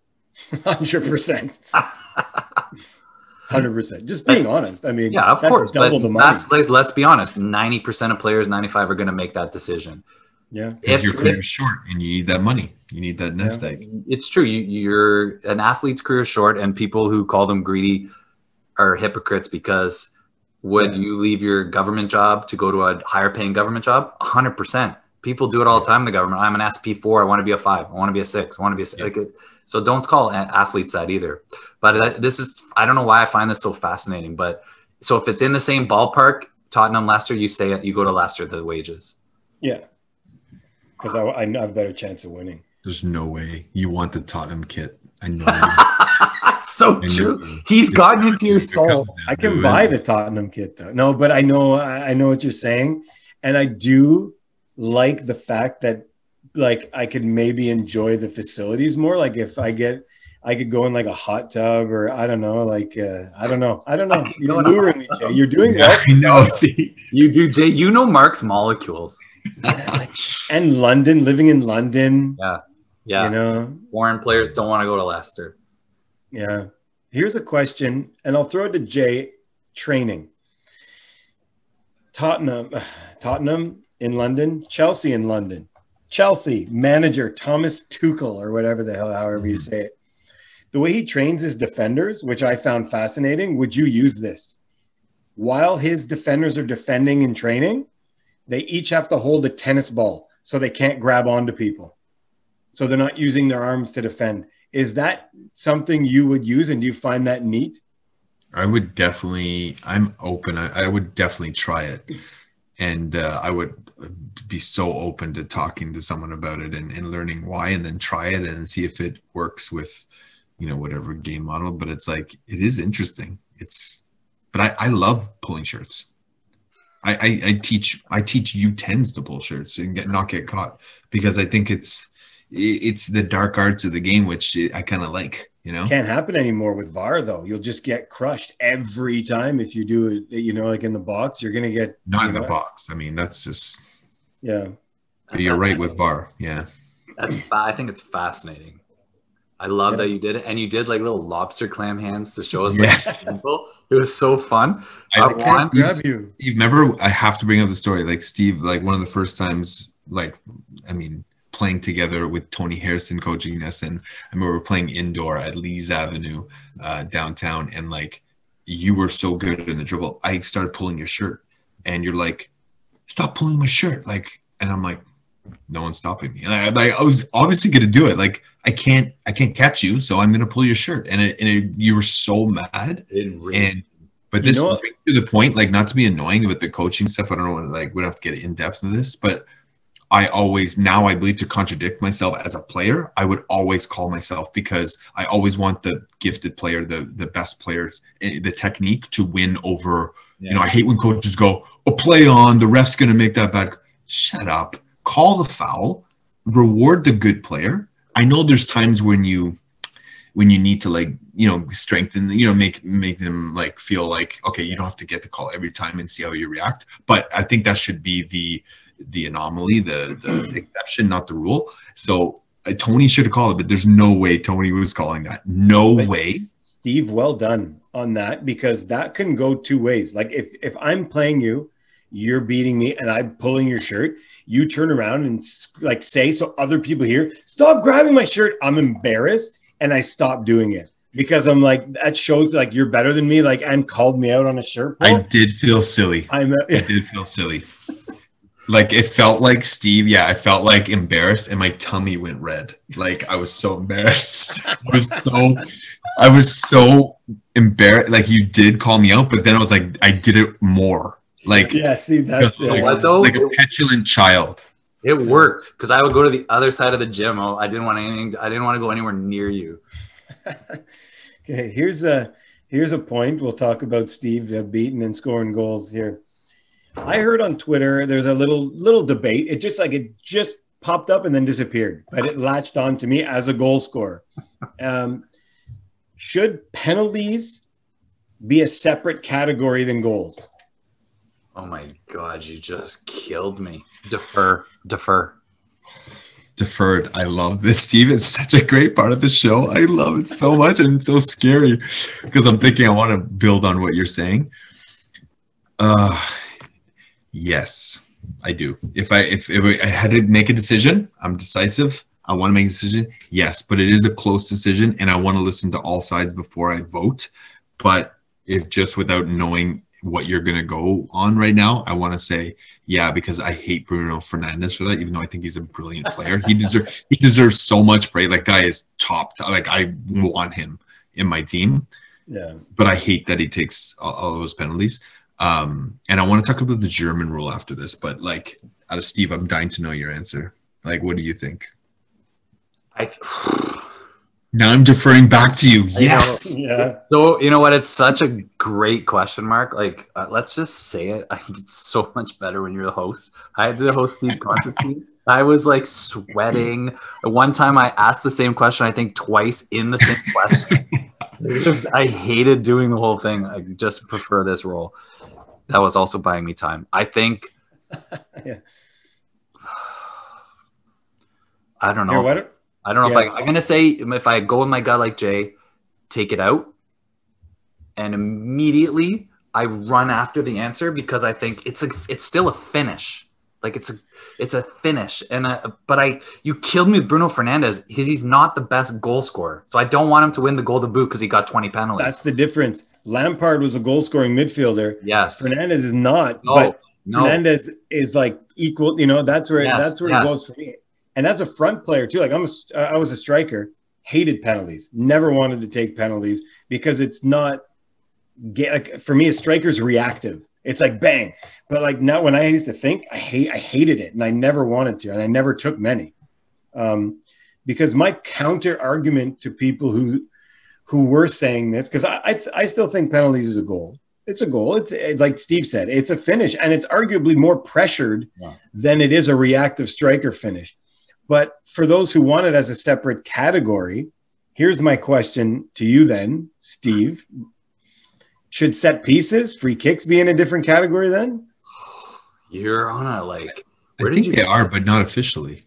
100%. 100%. Just being honest. I mean, of course, double the money. That's like, let's be honest. 90% of players, 95 are going to make that decision. Yeah. Because your career is short and you need that money. You need that nest egg. It's true. You're an athlete's career is short, and people who call them greedy are hypocrites because would you leave your government job to go to a higher paying government job? 100%. People do it all the time in the government. I'm an SP4. I want to be a 5. I want to be a 6. I want to be a 6. So don't call athletes that either. But I don't know why I find this so fascinating. But so if it's in the same ballpark, Tottenham, Leicester, you go to Leicester, the wages. Yeah. Because I have a better chance of winning. There's no way you want the Tottenham kit. I know. So true. He's gotten into your soul. I can buy the Tottenham kit though. No, but I know what you're saying. And I do like the fact that like I could maybe enjoy the facilities more. Like if I could go in like a hot tub or I don't know. You're luring me, Jay. You're doing well. I know. See, you do, Jay. You know Mark's molecules. And London, living in London. Yeah. You know, foreign players don't want to go to Leicester. Yeah. Here's a question, and I'll throw it to Jay. Training. Tottenham in London, Chelsea in London. Chelsea manager Thomas Tuchel or whatever the hell, however you say it. the way he trains his defenders, which I found fascinating. Would you use this? While his defenders are defending and training, they each have to hold a tennis ball so they can't grab onto people. So they're not using their arms to defend. Is that something you would use, and do you find that neat? I would definitely, I'm open. I would definitely try it. And I would be so open to talking to someone about it and learning why, and then try it and see if it works with, whatever game model. But it's like, it is interesting. But I love pulling shirts. I teach U10s to pull shirts and not get caught, because I think it's the dark arts of the game, which I kind of like. Can't happen anymore with VAR though. You'll just get crushed every time if you do it. Like in the box, you're gonna get not in the box. I mean, that's just But that's you're right with VAR. Yeah, I think it's fascinating. I love that you did it, and you did like little lobster clam hands to show us like simple. It was so fun. I can't grab you. Steve, remember, I have to bring up the story. Like Steve, like one of the first times, playing together with Tony Harrison coaching us, and I remember playing indoor at Lees Avenue downtown, and like you were so good in the dribble, I started pulling your shirt, and you're like, stop pulling my shirt, and I'm like, no one's stopping me. And I was obviously gonna do it. Like I can't catch you, so I'm gonna pull your shirt, and you were so mad. But this brings to the point, like, not to be annoying with the coaching stuff. I don't know, we don't have to get in depth into this, but I believe, to contradict myself as a player, I would always call myself, because I always want the gifted player, the best player, the technique to win over. I hate when coaches go, "Oh, play on, the ref's going to make that bad." Shut up. Call the foul. Reward the good player. I know there's times when you need to strengthen, make them feel like, okay, you don't have to get the call every time and see how you react. But I think that should be the anomaly, the exception, not the rule. So Tony should have called it, but there's no way Tony was calling that. No way. Steve, well done on that, because that can go two ways. Like if I'm playing you, you're beating me, and I'm pulling your shirt, you turn around and say, so other people hear, stop grabbing my shirt. I'm embarrassed, and I stop doing it, because I'm like, that shows like you're better than me, and called me out on a shirt pull. I did feel silly. I did feel silly. It felt like Steve. Yeah, I felt embarrassed, and my tummy went red. I was so embarrassed. I was so embarrassed. You did call me out, but then I was like, I did it more. That's it. What though? Like a petulant child. It worked, because I would go to the other side of the gym. I didn't want to go anywhere near you. Okay, here's a point. We'll talk about Steve beating and scoring goals here. I heard on Twitter there's a little debate. It just popped up and then disappeared, but it latched on to me as a goal scorer. Should penalties be a separate category than goals? Oh my God, you just killed me. Defer. Deferred. I love this, Steve. It's such a great part of the show. I love it so much, and it's so scary, because I'm thinking I want to build on what you're saying. Yes, I do. If I had to make a decision, I'm decisive. I want to make a decision. Yes, but it is a close decision, and I want to listen to all sides before I vote. But if just without knowing what you're going to go on right now, I want to say, yeah, because I hate Bruno Fernandes for that, even though I think he's a brilliant player. He deserves so much praise. That guy is top. I want him in my team. Yeah. But I hate that he takes all those penalties. And I want to talk about the German rule after this, but out of Steve, I'm dying to know your answer. What do you think? Now I'm deferring back to you. Yes. Yeah. So you know what? It's such a great question, Mark. Let's just say it. I think it's so much better when you're the host. I had to host Steve Constantine. I was sweating. One time I asked the same question, I think twice in the same question. I hated doing the whole thing. I just prefer this role. That was also buying me time. I think. Yeah. I don't know. I don't know if I'm going to say, if I go with my guy like Jay, take it out. And immediately I run after the answer, because I think it's still a finish. Like it's a finish. And you killed me with Bruno Fernandes because he's not the best goal scorer. So I don't want him to win the Golden Boot because he got 20 penalties. That's the difference. Lampard was a goal scoring midfielder. Yes. Fernandes is not. But Fernandes is like equal. You know, that's where it goes for me. And that's a front player too. Like I was a striker, hated penalties, never wanted to take penalties because it's not. Like for me, a striker's reactive. It's like bang. But like now, when I used to think, I hated it, and I never wanted to, and I never took many, because my counter argument to people who were saying this, because I still think penalties is a goal. It's a goal. It's like Steve said, it's a finish, and it's arguably more pressured than it is a reactive striker finish. But for those who want it as a separate category, here's my question to you then, Steve. Should set pieces, free kicks be in a different category then? You're on a like. I think they are, but not officially.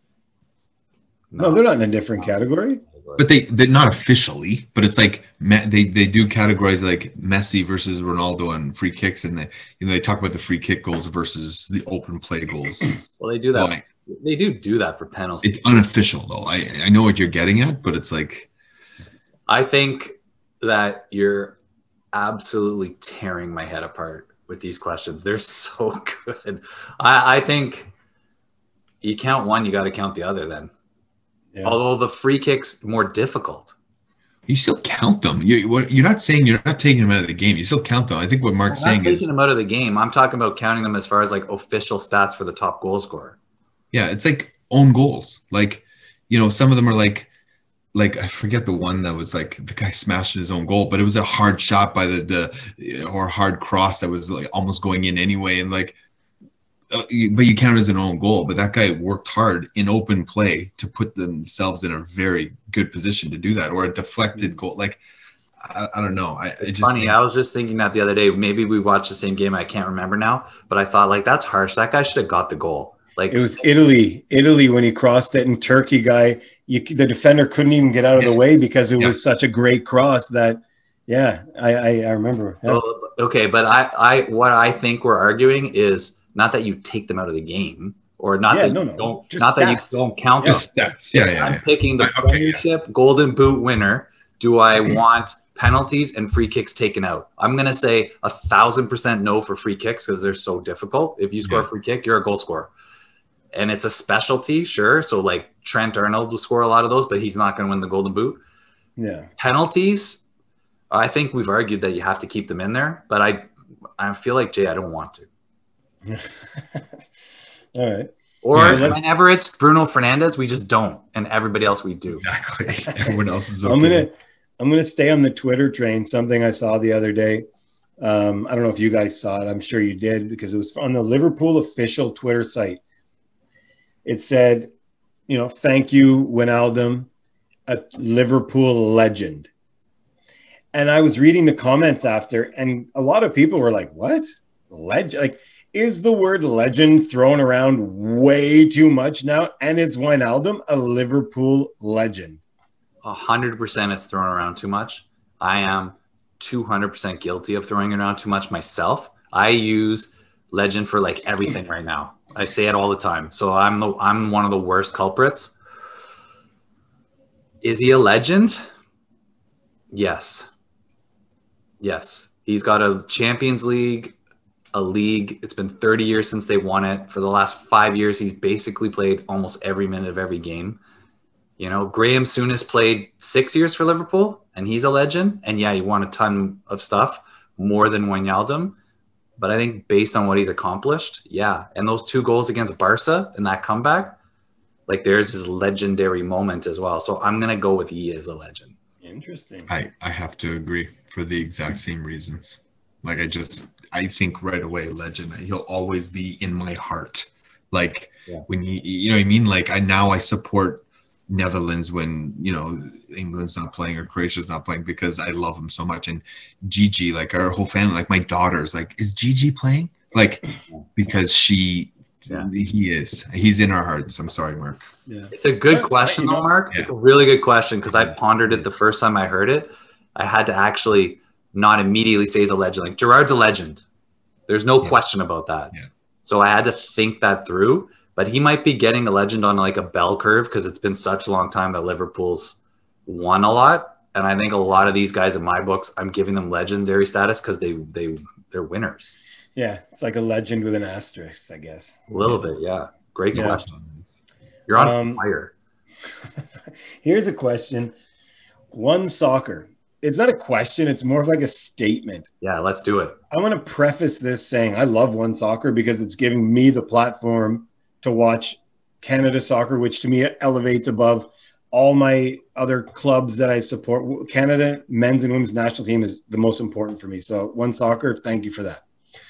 No, they're not in a different category. But they're not officially. But it's like they do categorize like Messi versus Ronaldo and free kicks, and they talk about the free kick goals versus the open play goals. Well, they do that. They do that for penalties. It's unofficial though. I know what you're getting at, but it's like. I think that you're absolutely tearing my head apart with these questions. They're so good. I think you count one, you got to count the other then. Yeah. Although the free kick's more difficult. You still count them. You're not saying you're not taking them out of the game. You still count them. I think what Mark's saying is taking them out of the game. I'm talking about counting them as far as like official stats for the top goal scorer. Yeah, it's like own goals. Like, some of them are like I forget the one that was like the guy smashed his own goal, but it was a hard shot by or hard cross that was like almost going in anyway. And like, but you count it as an own goal, but that guy worked hard in open play to put themselves in a very good position to do that, or a deflected goal. Like, I don't know. It's funny. I was just thinking that the other day, maybe we watched the same game. I can't remember now, but I thought like, that's harsh. That guy should have got the goal. Like it was Italy when he crossed it, and Turkey guy, the defender couldn't even get out of the way because it was such a great cross that, I remember. Yeah. Oh, okay, but what I think we're arguing is not that you take them out of the game, or not that you don't count them. Stats. Yeah. I'm picking the Premiership Golden Boot winner. Do I want penalties and free kicks taken out? I'm gonna say 1,000% no for free kicks because they're so difficult. If you score a free kick, you're a goal scorer. And it's a specialty, sure. So like Trent Arnold will score a lot of those, but he's not going to win the Golden Boot. Yeah. Penalties, I think we've argued that you have to keep them in there, but I feel like, Jay, I don't want to. All right. Or whenever it's Bruno Fernandes, we just don't, and everybody else we do. Exactly. Everyone else is okay. I'm gonna stay on the Twitter train. Something I saw the other day. I don't know if you guys saw it. I'm sure you did because it was on the Liverpool official Twitter site. It said, thank you, Wijnaldum, a Liverpool legend. And I was reading the comments after, and a lot of people were like, what? Legend? Like, is the word legend thrown around way too much now? And is Wijnaldum a Liverpool legend? 100% it's thrown around too much. I am 200% guilty of throwing it around too much myself. I use legend for like everything right now. I say it all the time. So I'm one of the worst culprits. Is he a legend? Yes. He's got a Champions League, a league. It's been 30 years since they won it. For the last 5 years, he's basically played almost every minute of every game. Graham Souness played 6 years for Liverpool, and he's a legend. And he won a ton of stuff, more than Wijnaldum. But I think based on what he's accomplished, and those 2 goals against Barca and that comeback, like there's his legendary moment as well. So I'm gonna go with he is a legend. Interesting. I have to agree for the exact same reasons. Like I think right away, legend. He'll always be in my heart. Like when you know what I mean. Like I support Netherlands when England's not playing or Croatia's not playing because I love him so much. And Gigi, like our whole family, like my daughter's like, is Gigi playing? Like because he's in our hearts. I'm sorry, Mark. Yeah, it's a good question though, Mark. It's a really good question because I pondered it the first time I heard it. I had to actually not immediately say he's a legend. Like Gerrard's a legend. There's no question about that. So I had to think that through. But he might be getting a legend on like a bell curve because it's been such a long time that Liverpool's won a lot. And I think a lot of these guys in my books, I'm giving them legendary status because they're winners. Yeah, it's like a legend with an asterisk, I guess. A little bit, yeah. Great question. You're on fire. Here's a question. One Soccer. It's not a question. It's more of like a statement. Yeah, let's do it. I want to preface this saying I love One Soccer because it's giving me the platform to watch Canada soccer, which to me elevates above all my other clubs that I support. Canada men's and women's national team is the most important for me. So One Soccer, thank you for that.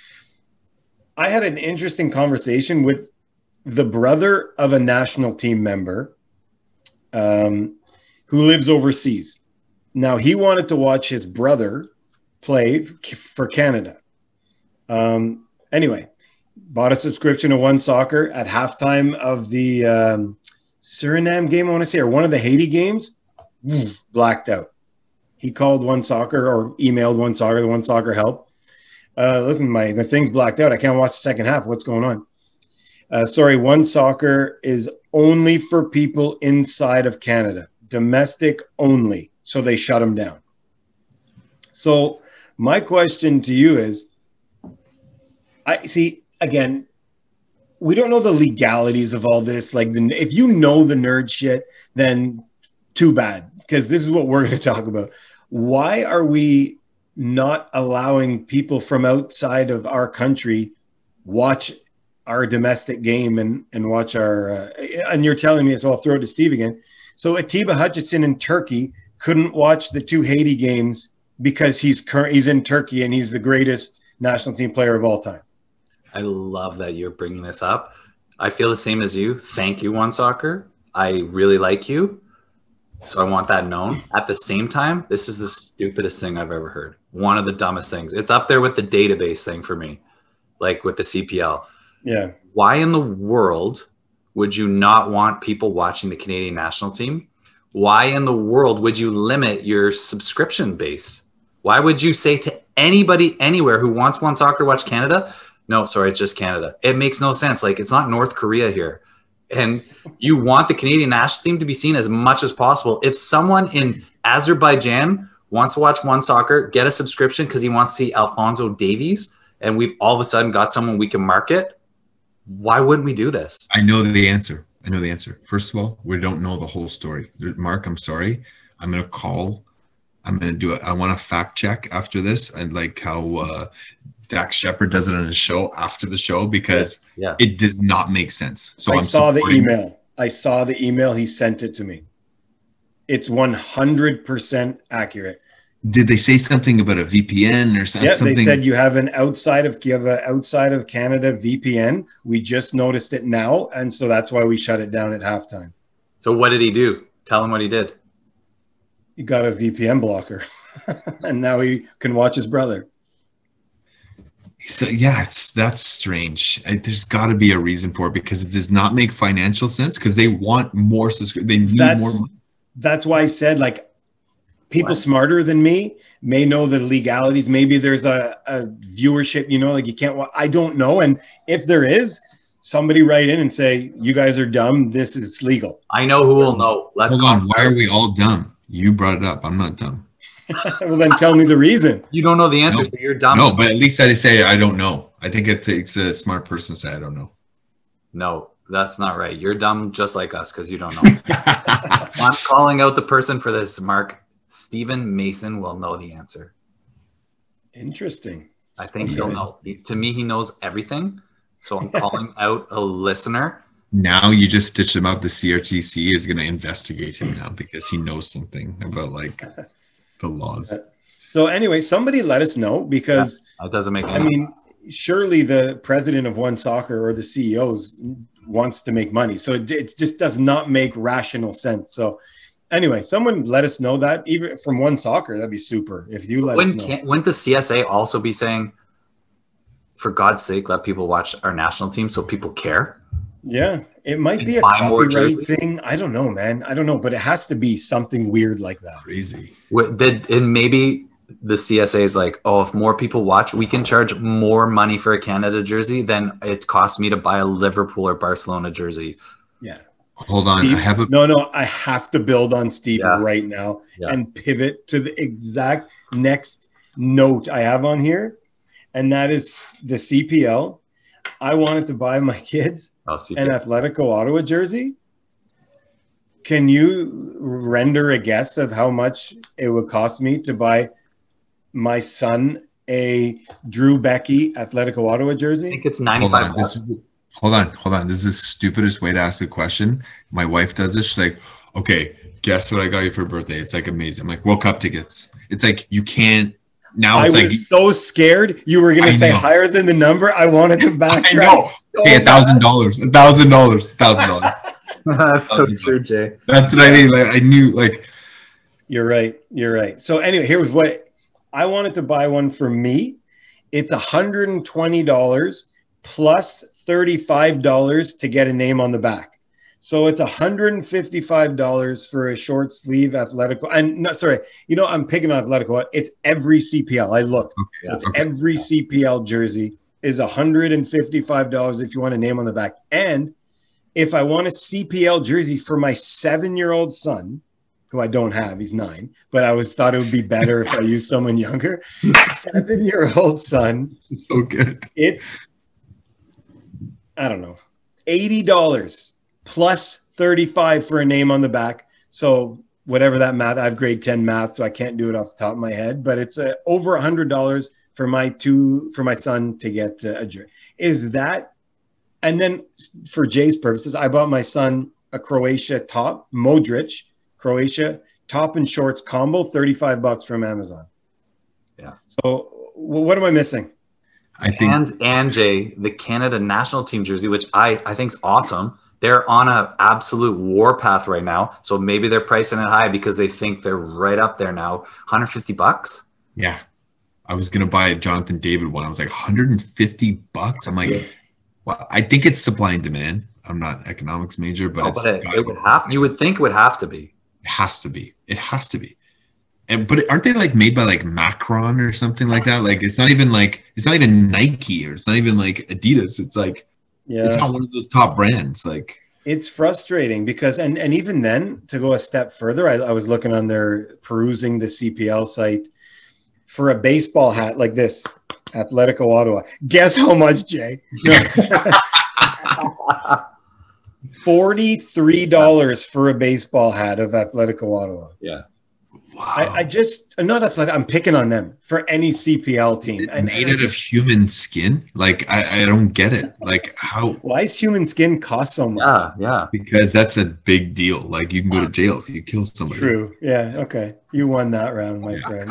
I had an interesting conversation with the brother of a national team member who lives overseas. Now, he wanted to watch his brother play for Canada. Anyway, bought a subscription to One Soccer at halftime of the Suriname game, I want to say, or one of the Haiti games, blacked out. He called One Soccer or emailed One Soccer, the One Soccer help. Listen, my thing's blacked out. I can't watch the second half. What's going on? Sorry, One Soccer is only for people inside of Canada, domestic only. So they shut them down. So my question to you is, I see, again, we don't know the legalities of all this. Like, if you know the nerd shit, then too bad, because this is what we're going to talk about. Why are we not allowing people from outside of our country watch our domestic game and watch our and you're telling me, so I'll throw it to Steve again. So Atiba Hutchinson in Turkey couldn't watch the two Haiti games because he's in Turkey and he's the greatest national team player of all time. I love that you're bringing this up. I feel the same as you. Thank you, One Soccer. I really like you. So I want that known. At the same time, this is the stupidest thing I've ever heard. One of the dumbest things. It's up there with the database thing for me, like with the CPL. Yeah. Why in the world would you not want people watching the Canadian national team? Why in the world would you limit your subscription base? Why would you say to anybody anywhere who wants One Soccer to watch Canada, no, sorry, it's just Canada? It makes no sense. Like, it's not North Korea here. And you want the Canadian national team to be seen as much as possible. If someone in Azerbaijan wants to watch One Soccer, get a subscription because he wants to see Alphonso Davies, and we've all of a sudden got someone we can market, why wouldn't we do this? I know the answer. First of all, we don't know the whole story. Mark, I'm sorry. I'm going to call. I'm going to do it. I want to fact check after this, and like how Dax Shepard does it on his show after the show, because it does not make sense. So I saw the email. I saw the email. He sent it to me. It's 100% accurate. Did they say something about a VPN or something? Yeah, they said you have an outside of Canada VPN. We just noticed it now, and so that's why we shut it down at halftime. So what did he do? Tell him what he did. He got a VPN blocker, and now he can watch his brother. So yeah, that's strange. There's got to be a reason for it, because it does not make financial sense, because they want more subscribers. They need more money. That's why I said, like, people smarter than me may know the legalities. Maybe there's a viewership, like you can't. I don't know. And if there is, somebody write in and say, you guys are dumb. This is legal. I know who will know. Hold on. Why are we all dumb? You brought it up. I'm not dumb. Well, then tell me the reason. You don't know the answer, so you're dumb. No, but at least I say I don't know. I think it takes a smart person to say I don't know. No, that's not right. You're dumb just like us because you don't know. I'm calling out the person for this, Mark. Stephen Mason will know the answer. Interesting. I think he'll know. To me, he knows everything. So I'm calling out a listener. Now you just stitch him up. The CRTC is going to investigate him now because he knows something about like the laws. So anyway, somebody let us know, because that doesn't make any sense. Surely the president of One Soccer or the CEOs wants to make money. So it just does not make rational sense. So anyway, someone let us know that, even from One Soccer. That'd be super if you let us know. Wouldn't the CSA also be saying, for God's sake, let people watch our national team so people care? Yeah, it might be a copyright thing. I don't know, man. I don't know, but it has to be something weird like that. Crazy. And maybe the CSA is like, oh, if more people watch, we can charge more money for a Canada jersey than it costs me to buy a Liverpool or Barcelona jersey. Yeah. Hold on. Steve, I have a no, I have to build on Steve Yeah. right now Yeah. and pivot to the exact next note I have on here. And that is the CPL. I wanted to buy my kids Oh, see, an Atletico Ottawa jersey. Can you render a guess of how much it would cost me to buy my son a Drew Becky Atletico Ottawa I jersey? think it's hold 95 on. bucks. Hold on. This is the stupidest way to ask a question. My wife does this. She's like, okay, guess what I got you for birthday? It's like amazing. I'm like, World Cup tickets. It's like you can't now. I It's like was so scared you were going I to say know. higher than the number. I wanted to backtrack. I know. so Hey, bad. $1,000. That's so true, Jay. That's what I mean. Like I knew. Like You're right. So anyway, here's what I wanted to buy one for me. It's $120 plus $35 to get a name on the back. So it's $155 for a short sleeve Atletico. And no, sorry, I'm picking on Atletico. It's every CPL. I looked. So it's every CPL jersey is $155 if you want a name on the back. And if I want a CPL jersey for my 7-year-old son, who I don't have, he's 9, but I thought it would be better if I used someone younger. 7-year-old son, so good. it's, I don't know, $80 plus $35 for a name on the back. So whatever that math, I have grade 10 math, so I can't do it off the top of my head, but it's over $100 for my son to get a jersey. Is that? And then for Jay's purposes, I bought my son a Croatia top, Modric, Croatia top and shorts combo, $35 from Amazon. Yeah. So what am I missing? I think And Jay, the Canada national team jersey, which I think is awesome. They're on an absolute warpath right now. So maybe they're pricing it high because they think they're right up there now. $150. yeah. I was gonna buy a Jonathan David one. I was like $150. I'm like, well, I think it's supply and demand. I'm not an economics major, but It would have. You would think it would have to be. It has to be. It has to be. But aren't they like made by like Macron or something like that? Like it's not even Nike or it's not even like Adidas. It's like it's not one of those top brands. Like it's frustrating because and even then to go a step further, I was looking on their perusing the CPL site for a baseball hat like this, Atletico Ottawa. Guess how much, Jay? $43 for a baseball hat of Atletico Ottawa. Yeah. wow. I just not athletic. I'm picking on them for any CPL team. And made out of human skin. Like I don't get it. Like how? why is human skin cost so much? Yeah. Because that's a big deal. Like you can go to jail if you kill somebody. True. Yeah. Okay. You won that round, my friend.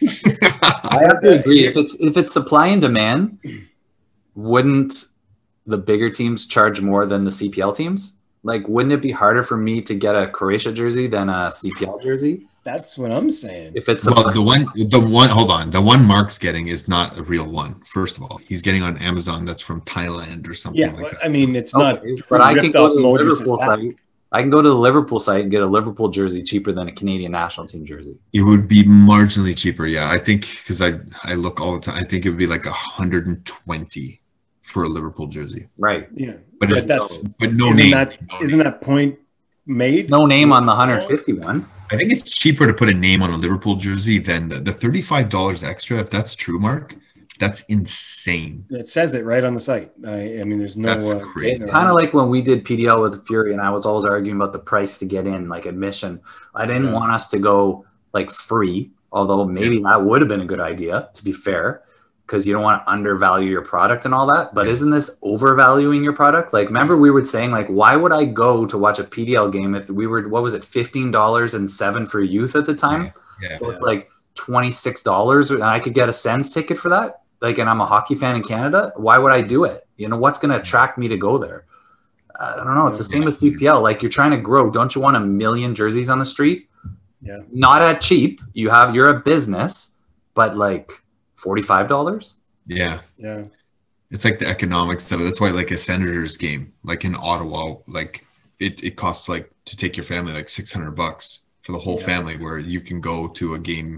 I have to agree. If it's supply and demand, wouldn't the bigger teams charge more than the CPL teams? Like, wouldn't it be harder for me to get a Croatia jersey than a CPL jersey? That's what I'm saying. If it's Well, the one. Hold on. The one Mark's getting is not a real one. First of all, he's getting on Amazon. That's from Thailand or something Yeah, like but, that. I mean, it's not. but I can ripped go off to the Modric's Liverpool hat. site. I can go to the Liverpool site and get a Liverpool jersey cheaper than a Canadian national team jersey. It would be marginally cheaper. Yeah, I think because I look all the time. I think it would be like 120 for a Liverpool jersey. Right. Yeah, But but it's that's no isn't name. that No isn't name. that point made? No name on the 150 one. I think it's cheaper to put a name on a Liverpool jersey than the $35 extra. If that's true, Mark, that's insane. It says it right on the site. I mean, there's no. That's crazy. It's kind of like when we did PDL with Fury, and I was always arguing about the price to get in, like admission. I didn't Yeah. want us to go like free, although maybe that would have been a good idea, to be fair, because you don't want to undervalue your product and all that. But isn't this overvaluing your product? Like, remember we were saying, like, why would I go to watch a PDL game if we were, what was it, $15 and $7 for youth at the time? Yeah. So it's like $26, and I could get a Sens ticket for that. Like, and I'm a hockey fan in Canada. Why would I do it? You know, what's going to attract me to go there? I don't know. It's the same with CPL. Like, you're trying to grow. Don't you want 1 million jerseys on the street? Yeah. Not at cheap. You're a business, but like $45. Yeah. Yeah. It's like the economics of it. That's why like a Senators game, like in Ottawa, like it costs like to take your family like $600 for the whole family, where you can go to a game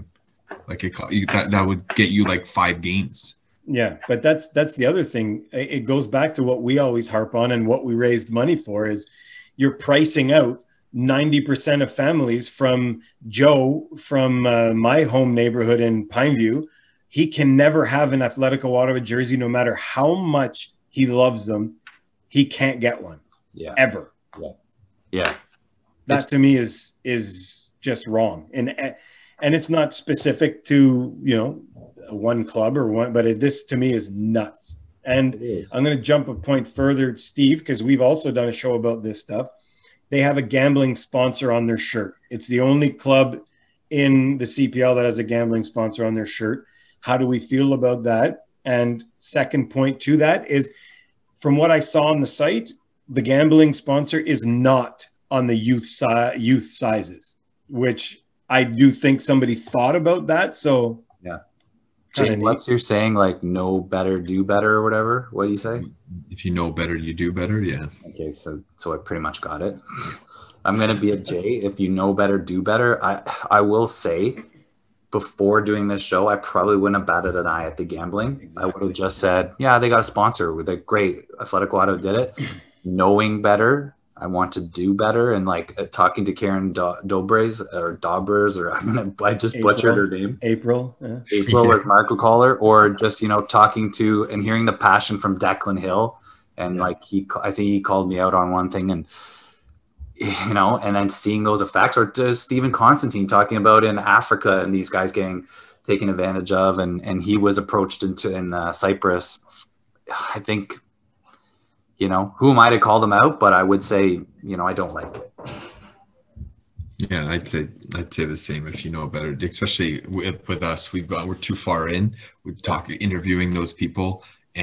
Like that would get you like 5 games. Yeah, but that's the other thing. It goes back to what we always harp on and what we raised money for is you're pricing out 90% of families. From Joe from my home neighborhood in Pineview. He can never have an Atletico Ottawa jersey, no matter how much he loves them. He can't get one. Yeah. Ever. Yeah. That to me is just wrong. And it's not specific to, one club or one, but this to me is nuts. And I'm going to jump a point further, Steve, because we've also done a show about this stuff. They have a gambling sponsor on their shirt. It's the only club in the CPL that has a gambling sponsor on their shirt. How do we feel about that? And second point to that is, from what I saw on the site, the gambling sponsor is not on the youth sizes, which I do think somebody thought about that. So yeah. Jay, what's you're saying, like know better, do better, or whatever? What do you say? If you know better, you do better. Yeah. Okay, so I pretty much got it. I'm gonna be a Jay. If you know better, do better. I will say, before doing this show, I probably wouldn't have batted an eye at the gambling. Exactly. I would have just said, yeah, they got a sponsor with a great Athletic Ottawa did it. Knowing better, I want to do better. And like talking to Karen Dobres, I just butchered her name. April as Mark would call her, or just, talking to and hearing the passion from Declan Hill. And I think he called me out on one thing, and, and then seeing those effects, or just Stephen Constantine talking about in Africa and these guys getting taken advantage of. And he was approached in Cyprus. I think, who am I to call them out? But I would say, I don't like it. Yeah, I'd say the same. If you know better, especially with us, we're too far in. We've talked interviewing those people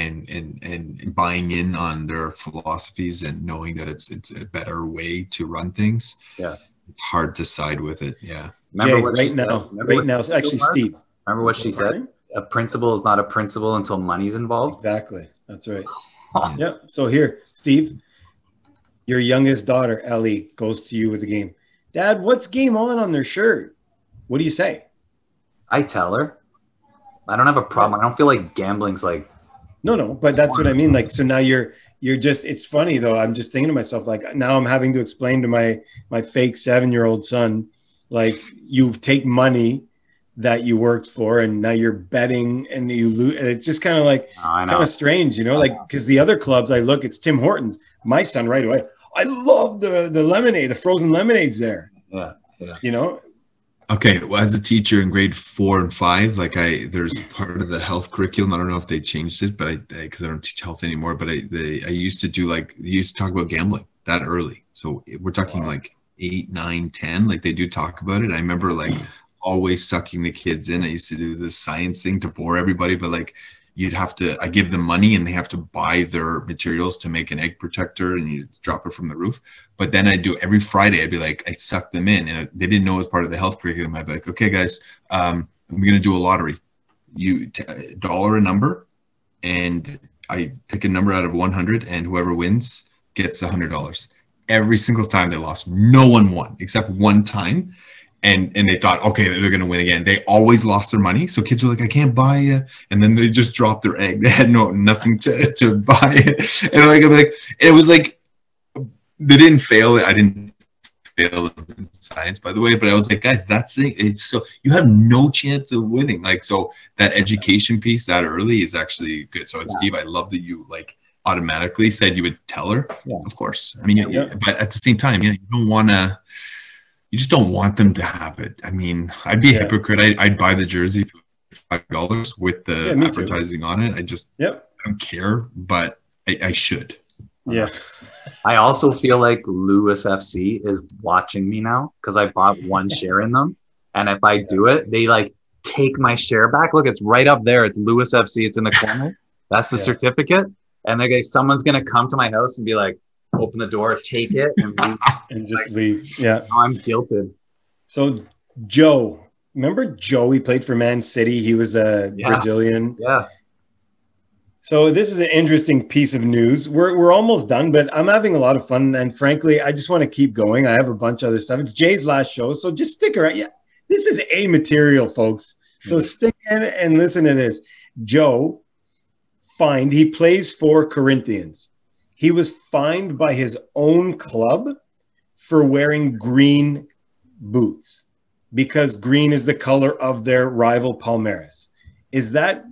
and buying in on their philosophies and knowing that it's a better way to run things. Yeah, it's hard to side with it. Yeah. Right now, actually, Steve. Remember what she said? A principle is not a principle until money's involved. Exactly. That's right. Yeah. So here, Steve, your youngest daughter, Ellie, goes to you with the game. Dad, what's game on their shirt? What do you say? I tell her. I don't have a problem. I don't feel like gambling's like. No, but that's what I mean. Like, so now you're just, it's funny though. I'm just thinking to myself, like, now I'm having to explain to my fake 7-year-old son, like, you take money that you worked for and now you're betting and you lose. It's just kind of like, it's kind of strange, like, because the other clubs I look, it's Tim Hortons. My son right away, I love the lemonade, the frozen lemonades there. Yeah. Okay, well, as a teacher in grade 4 and 5, there's part of the health curriculum. I don't know if they changed it, but because I don't teach health anymore. But I used to do used to talk about gambling that early. So we're talking like 8, 9, 10. Like they do talk about it. I remember always sucking the kids in. I used to do this science thing to bore everybody, but I give them money and they have to buy their materials to make an egg protector and you drop it from the roof. But then every Friday, I'd suck them in and they didn't know it was part of the health curriculum. I'd be like, okay, guys, I'm going to do a lottery. You $1 a number and I pick a number out of 100 and whoever wins gets $100. Every single time they lost, no one won except one time. And they thought, okay, they're going to win again. They always lost their money. So kids were like, I can't buy it. And then they just dropped their egg. They had nothing to buy it. And it was like, they didn't fail. I didn't fail in science, by the way. But I was like, guys, that's it. It's so you have no chance of winning. So that education piece that early is actually good. So Steve, I love that you automatically said you would tell her. Yeah. Of course. I mean, but at the same time, you don't want to. You just don't want them to have it. I mean, I'd be a hypocrite. I'd buy the jersey for $5 with the advertising on it. I just I don't care, but I should. Yeah. I also feel like Lewis FC is watching me now because I bought one share in them. And if I do it, they take my share back. Look, it's right up there. It's Lewis FC. It's in the corner. That's the certificate. And someone's going to come to my house and be like, open the door, take it, and leave. And just leave. Yeah. I'm guilted. So Joe, remember Joe? He played for Man City. He was a Brazilian. Yeah. So this is an interesting piece of news. We're almost done, but I'm having a lot of fun. And frankly, I just want to keep going. I have a bunch of other stuff. It's Jay's last show, so just stick around. Yeah, this is A material, folks. So stick in and listen to this. Joe fined. He plays for Corinthians. He was fined by his own club for wearing green boots because green is the color of their rival Palmeiras. Is that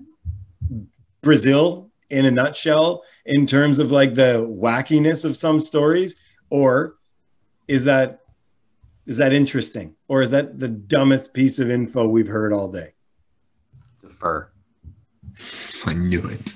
Brazil in a nutshell in terms of like the wackiness of some stories, or is that interesting, or is that the dumbest piece of info we've heard all day? Defer. I knew it.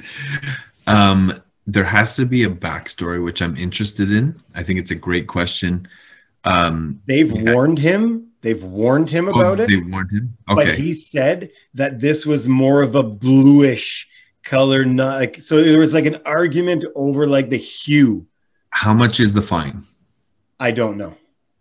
There has to be a backstory, which I'm interested in. I think it's a great question. They've warned him. They've warned him about it. They warned him. Okay. But he said that this was more of a bluish color, not like, so there was like an argument over like the hue. How much is the fine? I don't know.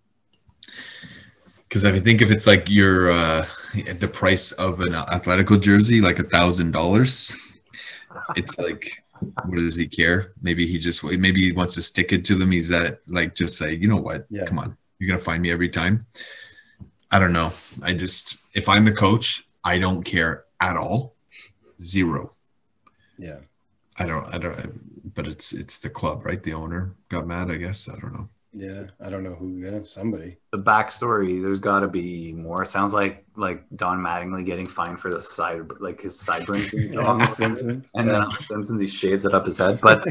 Because I think if it's like your the price of an Atletico jersey, like $1,000, it's like, what does he care? Maybe he wants to stick it to them. He's that like, just say, you know what? Yeah. Come on, you're gonna find me every time. I don't know. If I'm the coach, I don't care at all. Zero. Yeah. I don't. But it's the club, right? The owner got mad, I guess. I don't know. Yeah, I don't know who. Yeah, somebody. The backstory, there's got to be more. It sounds like Don Mattingly getting fined for the side, like his sideburns being on The Simpsons. And then on The Simpsons, he shaves it up his head. But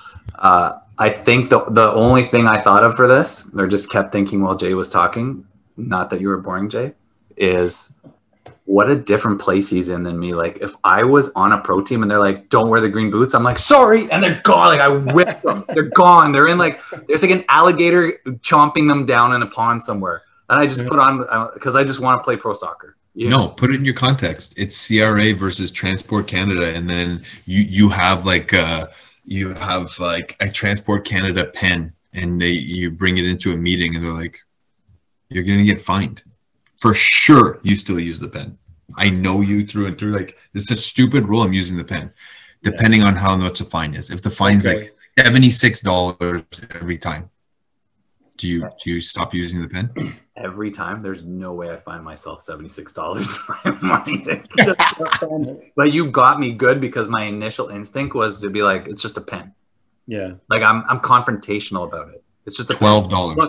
I think the only thing I thought of for this, or just kept thinking while Jay was talking, not that you were boring, Jay, is what a different place he's in than me. Like if I was on a pro team and they're like, don't wear the green boots, I'm like, sorry. And they're gone. Like I whipped them. They're gone. They're in like, there's like an alligator chomping them down in a pond somewhere. And I just put on, because I just want to play pro soccer. No, put it in your context. It's CRA versus Transport Canada. And then you have like a Transport Canada pen, and you bring it into a meeting and they're like, you're going to get fined. For sure, you still use the pen. I know you through and through. Like, it's a stupid rule. I'm using the pen, depending on how much the fine is. If the fine's like $76 every time, do you stop using the pen? Every time? There's no way I find myself $76 for my money. But you got me good, because my initial instinct was to be like, it's just a pen. Yeah. Like I'm confrontational about it. It's just a $12.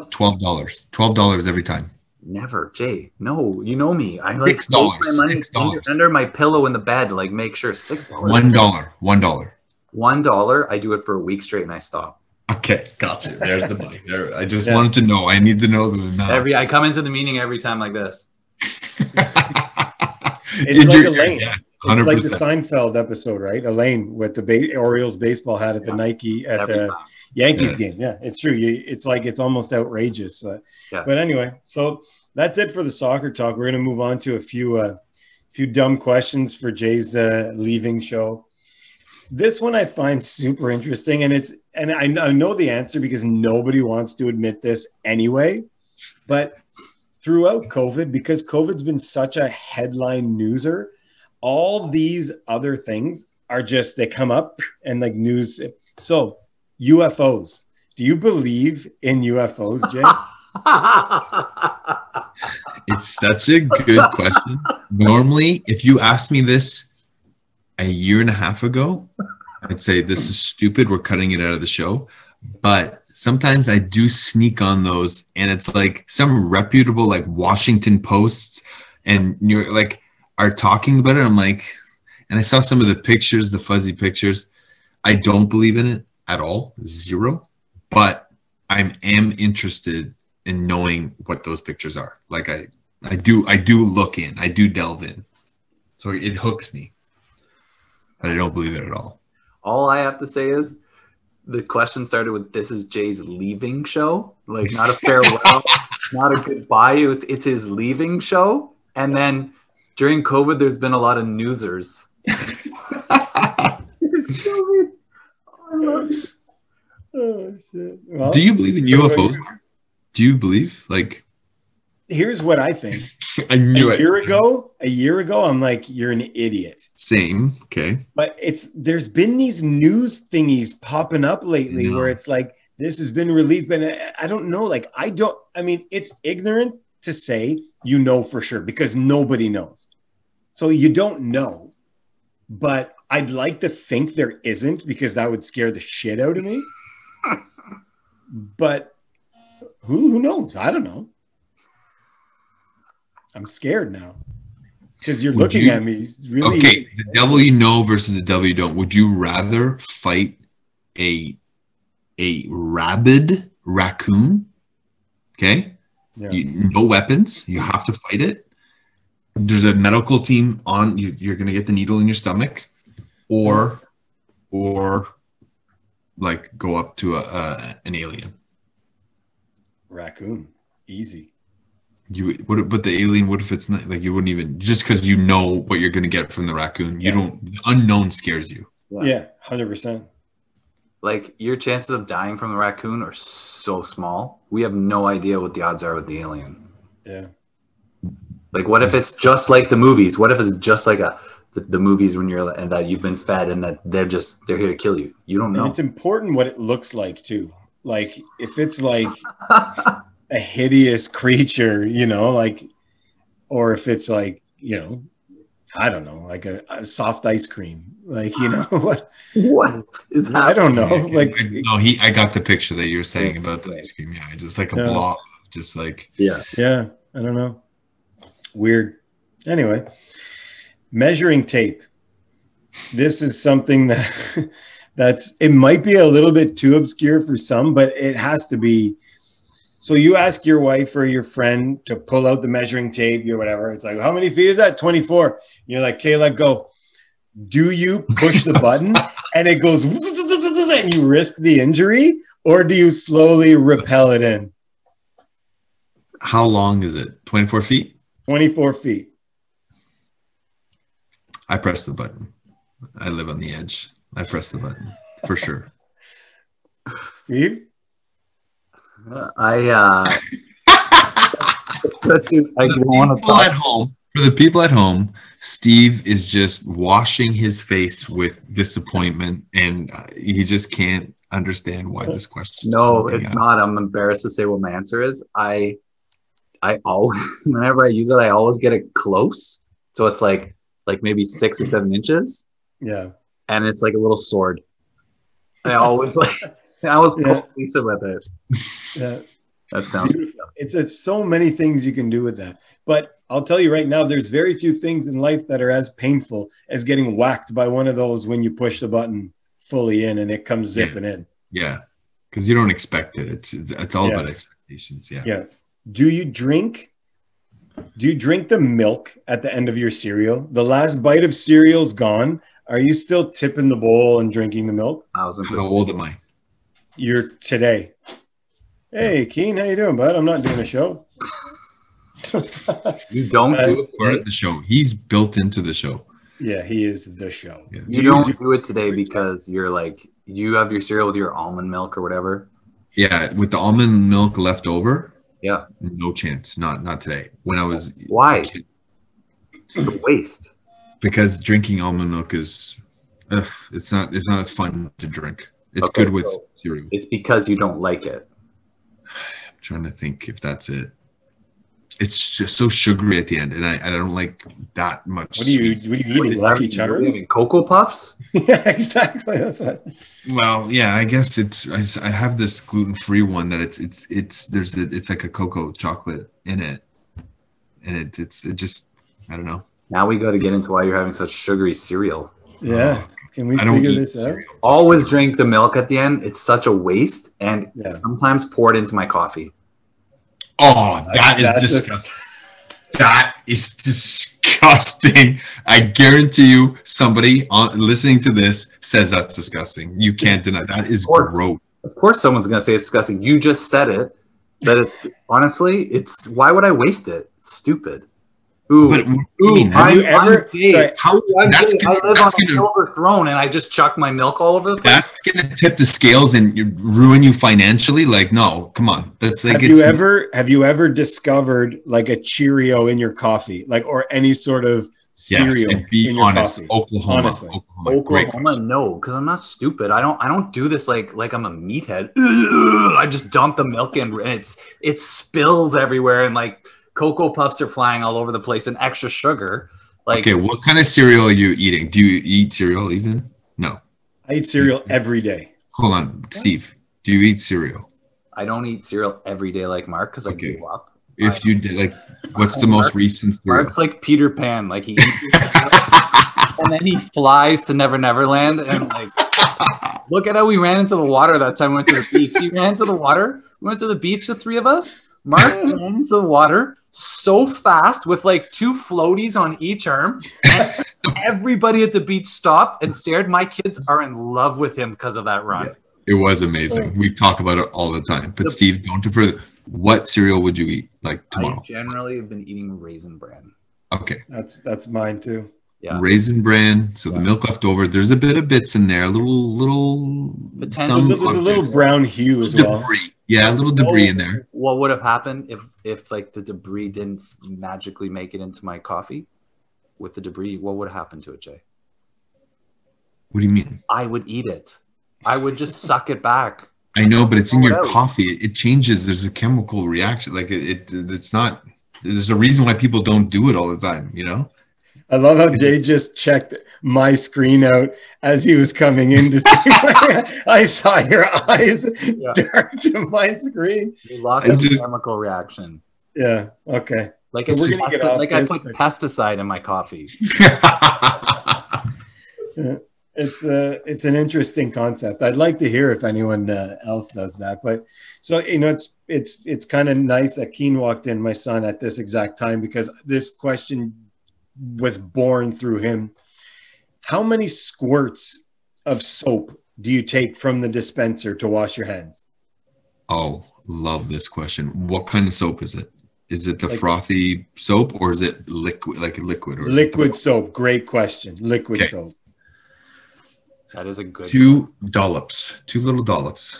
$12 every time. Never, Jay. No, you know me. I like $6. my money $6 under my pillow in the bed. Like make sure $6. $1. $1. I do it for a week straight and I stop. Okay, gotcha. There's the money. There. I just wanted to know. I need to know the amount. I come into the meeting every time like this. It's like Elaine. Yeah, it's like the Seinfeld episode, right? Elaine with the Orioles baseball hat at the Nike at the Yankees game. Yeah, it's true. It's like, it's almost outrageous. But anyway, so that's it for the soccer talk. We're going to move on to a few dumb questions for Jay's leaving show. This one I find super interesting, and I know the answer because nobody wants to admit this anyway. But throughout COVID, because COVID's been such a headline newser, all these other things are just, they come up and like news. So UFOs. Do you believe in UFOs, Jay? It's such a good question. Normally, if you asked me this a year and a half ago, I'd say this is stupid. We're cutting it out of the show. But sometimes I do sneak on those, and it's like some reputable like Washington Posts and New York like are talking about it. I'm like, and I saw some of the pictures, the fuzzy pictures. I don't believe in it at all, zero. But I am interested in knowing what those pictures are. Like I do look in, I do delve in. So it hooks me. But I don't believe it at all. All I have to say is the question started with, this is Jay's leaving show. Like not a farewell, not a goodbye. It's his leaving show. And then during COVID, there's been a lot of newsers. It's COVID. I love it. Oh, shit. Well, do you believe in UFOs? Do you believe? Like, here's what I think. I knew it. A year ago, I'm like, you're an idiot. Same. Okay. But there's been these news thingies popping up lately where it's like, this has been released, but I don't know. Like, I mean, it's ignorant to say, for sure, because nobody knows. So you don't know, but I'd like to think there isn't because that would scare the shit out of me. But who knows? I don't know. I'm scared now because you're looking at me really. Okay, the devil you know versus the devil you don't. Would you rather fight a rabid raccoon? Okay, Yeah. No weapons. You have to fight it. There's a medical team on you. You're gonna get the needle in your stomach, or like go up to an alien. Raccoon, easy. But the alien, what if it's not like you wouldn't even, just because you know what you're going to get from the raccoon, you don't, the unknown scares you. Yeah, 100%. Like your chances of dying from the raccoon are so small. We have no idea what the odds are with the alien. Yeah. Like what if it's just like the movies? What if it's just like the movies when you're and that you've been fed and that they're here to kill you? You don't know. And it's important what it looks like too. Like if it's like a hideous creature, you know, like, or if it's like, you know, I don't know, like a soft ice cream, like, you know, what is that? I don't know. Like, no, I got the picture that you're saying about the ice cream. Yeah, just like a blob, just like yeah. I don't know. Weird. Anyway, measuring tape. This is something that it might be a little bit too obscure for some, but it has to be. So you ask your wife or your friend to pull out the measuring tape or whatever. It's like, how many feet is that? 24. You're like, okay, let go. Do you push the button and it goes and you risk the injury, or do you slowly repel it in? How long is it? 24 feet? 24 feet. I press the button. I live on the edge. I press the button for sure. Steve? I want to talk at home. For the people at home, Steve is just washing his face with disappointment, and he just can't understand why this question. No, it's not. I'm embarrassed to say what my answer is. I always, whenever I use it, I always get it close, so it's like maybe 6 or 7 inches. Yeah, and it's like a little sword. I always poke Lisa with it. Yeah. That sounds. It's so many things you can do with that. But I'll tell you right now, there's very few things in life that are as painful as getting whacked by one of those when you push the button fully in and it comes zipping in. Yeah, because you don't expect it. It's all about expectations. Yeah. Yeah. Do you drink the milk at the end of your cereal? The last bite of cereal's gone. Are you still tipping the bowl and drinking the milk? How old am I? You're today. Hey, Keen, how you doing, bud? I'm not doing a show. You don't do it today? The show. He's built into the show. Yeah, he is the show. Yeah. You don't do it today because you're like, you have your cereal with your almond milk or whatever? Yeah, with the almond milk left over. Yeah. No chance. Not today. When I was Why? The waste. Because drinking almond milk is it's not as fun to drink. It's good with cereal. It's because you don't like it. I'm trying to think if that's it. It's just so sugary at the end, and I don't like that much. What do you eat? Lucky Charms? Cocoa Puffs? Yeah, exactly. That's what. Well, yeah, I guess I have this gluten-free one that it's like a cocoa chocolate in it, and it just I don't know. Now we got to get into why you're having such sugary cereal. Yeah. Can we figure this out? Always drink the milk at the end. It's such a waste, and sometimes pour it into my coffee. Oh, that is disgusting. That is disgusting. I guarantee you somebody listening to this says that's disgusting. You can't deny that. Is gross. Of course someone's going to say it's disgusting. You just said it. But it's honestly, why would I waste it? It's stupid. Ooh, have you ever? I live on a silver throne, and I just chuck my milk all over the place. That's gonna tip the scales and ruin you financially. Like, no, come on. That's like. Have you ever discovered like a Cheerio in your coffee, like or any sort of cereal in your coffee? Oklahoma, no, because I'm not stupid. I don't do this like I'm a meathead. I just dump the milk in, and it spills everywhere, and like. Cocoa Puffs are flying all over the place and extra sugar. Like, Okay, what kind of cereal are you eating? Do you eat cereal even? No. I eat cereal every day. Hold on, Steve. Do you eat cereal? I don't eat cereal every day like Mark because I Okay. grew up. If you did, like, what's the most recent cereal? Mark's like Peter Pan. Like, he eats and then he flies to Never Neverland. And, like, look at how we ran into the water that time we went to the beach. We ran into the water. We went to the beach, the three of us. Mark ran into the water so fast with like 2 floaties on each arm. And everybody at the beach stopped and stared. My kids are in love with him because of that run. Yeah, it was amazing. We talk about it all the time. But Steve, don't defer. What cereal would you eat like tomorrow? I generally have been eating Raisin Bran. Okay. That's mine too. Yeah. Raisin Bran. So the milk left over. There's a bit of bits in there. A little Potential- There's a little brown hue as well. debris. Yeah, a little debris in there. What would have happened if like the debris didn't magically make it into my coffee? With the debris, what would have happened to it, Jay? What do you mean? I would eat it. I would just suck it back. I know, but it's in your Throw it out. coffee. It changes. There's a chemical reaction. Like it's not. There's a reason why people don't do it all the time. You know. I love how Jay just checked my screen out as he was coming in to see. I saw your eyes dart to my screen. You lost I a just- chemical reaction. Yeah. Okay. Like So it's we're just gonna get off like I this, put but- pesticide in my coffee. It's an interesting concept. I'd like to hear if anyone else does that. But so it's kind of nice that Keen walked in, my son, at this exact time because this question was born through him. How many squirts of soap do you take from the dispenser to wash your hands? Oh, love this question. What kind of soap is it? Is it the Like- frothy soap or is it liquid, like a liquid? Or is it Liquid soap. Great question. Liquid Okay. soap. That is a good. 2 dollops, 2 little dollops.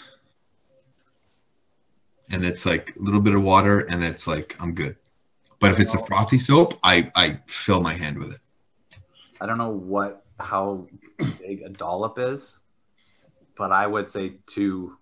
And it's like a little bit of water and it's like, I'm good. But if it's a frothy soap, I fill my hand with it. I don't know how big a dollop is, but I would say 2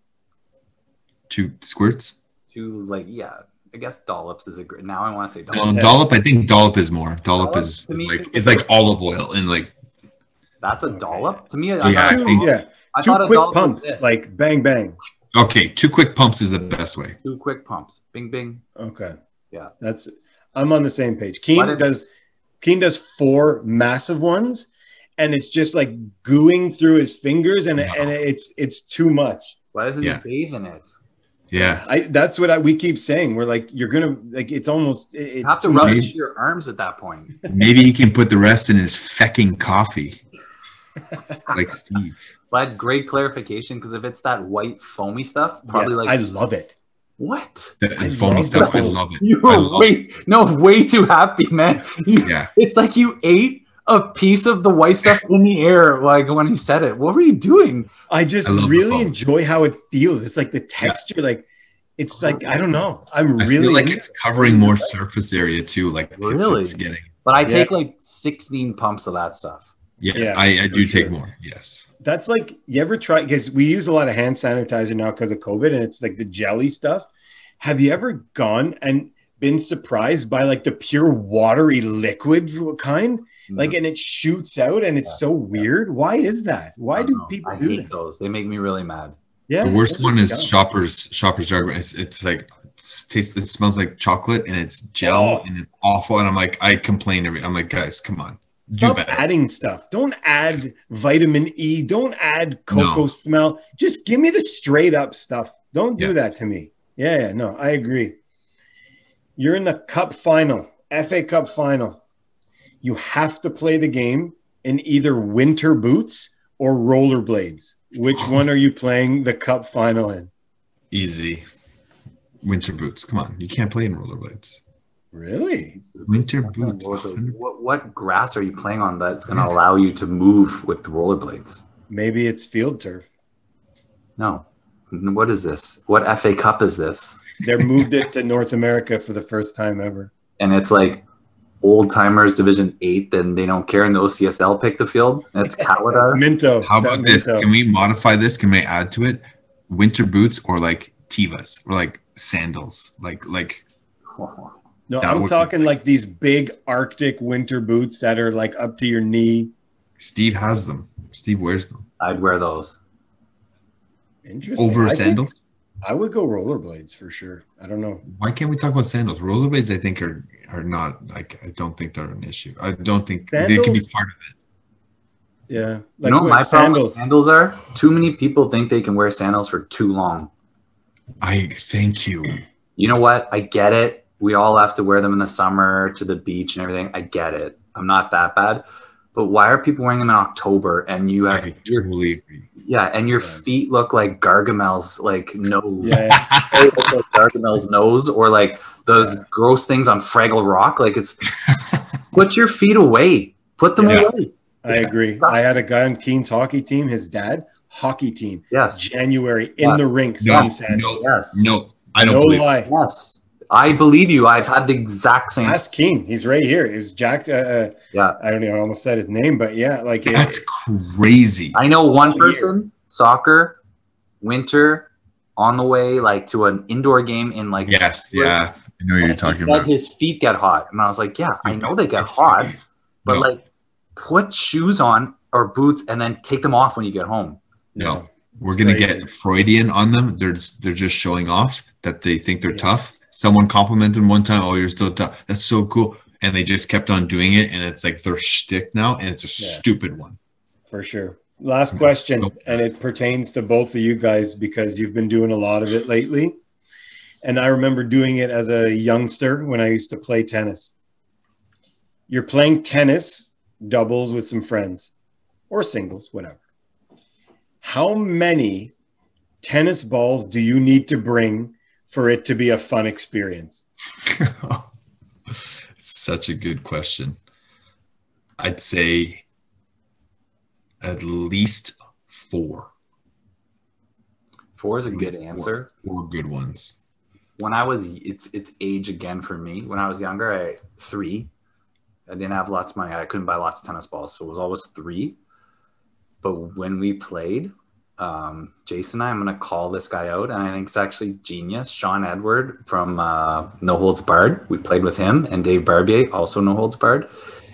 2 squirts. like I guess dollops is a great. Now I want to say No, dollop. dollop, I think dollop is more. Dollop Dollop, is to me, like, it's it's like- like olive oil and like, That's a dollop to me. Yeah, I Two, I two thought a quick dollop was pumps, this. like bang, bang. okay, 2 quick pumps is the best way. 2 quick pumps. Bing, bing. Okay. Yeah. I'm on the same page. Why Keen does 4 massive ones, and it's just like gooing through his fingers, and it's too much. Why doesn't Yeah. he bathe in it? Yeah. That's what we keep saying. We're like, you're gonna like, it's almost. It's You have to too rub much. it to your arms at that point. Maybe he can put the rest in his fecking coffee. Like Steve. But great clarification because if it's that white foamy stuff, probably Yes, like I love it. what? And foamy love stuff, the I whole- love it. You I were love way too happy, man. Yeah. It's like you ate a piece of the white stuff in the air, like when you said it. What were you doing? I just I love the really foam. enjoy how it feels. It's like the texture, like it's like I don't know. I'm I really feel like it's covering more surface area too. Like Really? it's getting. But I Yeah. take like 16 pumps of that stuff. Yeah, Yeah, I for do sure. take more. Yes. That's like, you ever try, because we use a lot of hand sanitizer now because of COVID, and it's like the jelly stuff. Have you ever gone and been surprised by like the pure watery liquid kind? Like, and it shoots out and it's so weird. Why is that? Why do people I do hate that? those. They make me really mad. Yeah. The worst those one are is dumb. Shoppers Drug Mart. It's like it smells like chocolate and it's gel Oh. and it's awful. And I'm like, I complain I'm like, guys, come on, Stop do better. adding stuff. Don't add vitamin E. Don't add cocoa No. smell. Just give me the straight up stuff. Don't do Yeah. that to me. Yeah, no, I agree. You're in the cup final, FA Cup final. You have to play the game in either winter boots or rollerblades. Which one are you playing the cup final in? Easy. Winter boots. Come on, you can't play in rollerblades. Really? Winter boots. Rollerblades. What grass are you playing on that's going to allow you to move with the rollerblades? Maybe it's field turf. No. What is this? What FA Cup is this? They moved it to North America for the first time ever. And it's like old timers Division 8, then they don't care, and the OCSL pick the field. And it's It's Calada. Minto. How It's at about this? Minto. Can we modify this? Can we add to it? Winter boots or like Tivas or like sandals, like No, That I'm would be talking like these big Arctic winter boots that are like up to your knee. Steve has them. Steve wears them. I'd wear those. Interesting. Over I think sandals? I would go rollerblades for sure. I don't know. Why can't we talk about sandals? Rollerblades, I think, are not, like, I don't think they're an issue. I don't think they can be Sandals? part of it. Yeah. You Like know what what, my problem with sandals. sandals are? Too many people think they can wear sandals for too long. I thank you. You know what? I get it. We all have to wear them in the summer to the beach and everything. I get it. I'm not that bad. But why are people wearing them in October and you have I totally agree. and your feet look like Gargamel's like nose? Yeah. They look like Gargamel's nose, or like those gross things on Fraggle Rock. Like, it's put your feet away. Put them Yeah. away. I agree. I had a guy on Keen's hockey team, his dad, hockey team. Yes. January in the rink No, in sandals. Yes. no, I don't No believe it. lie. Yes. I believe you. I've had the exact same. Ask Keen. He's right here. It was Jack. Yeah. I don't know. I almost said his name, but yeah, like That's crazy. I know one all year. person, soccer, winter, on the way like to an indoor game in like Yes, yeah. I know what you're he talking said about. his feet get hot. And I was like, yeah, I know they get hot, but No. like put shoes on or boots and then take them off when you get home. No, we're It's gonna crazy. get Freudian on them. They're just showing off that they think they're tough. Someone complimented them one time. Oh, you're still tough. That's so cool. And they just kept on doing it, and it's like their shtick now, and it's a stupid one. For sure. Last question, and it pertains to both of you guys because you've been doing a lot of it lately. And I remember doing it as a youngster when I used to play tennis. You're playing tennis, doubles with some friends, or singles, whatever. How many tennis balls do you need to bring for it to be a fun experience? Such a good question. I'd say at least 4. 4 is a good answer. 4 good ones. When I was, it's age again for me. When I was younger, 3. I didn't have lots of money. I couldn't buy lots of tennis balls, so it was always 3. But when we played, Jason and I'm going to call this guy out, and I think it's actually genius. Sean Edward from No Holds Barred. We played with him, and Dave Barbier, also No Holds Barred.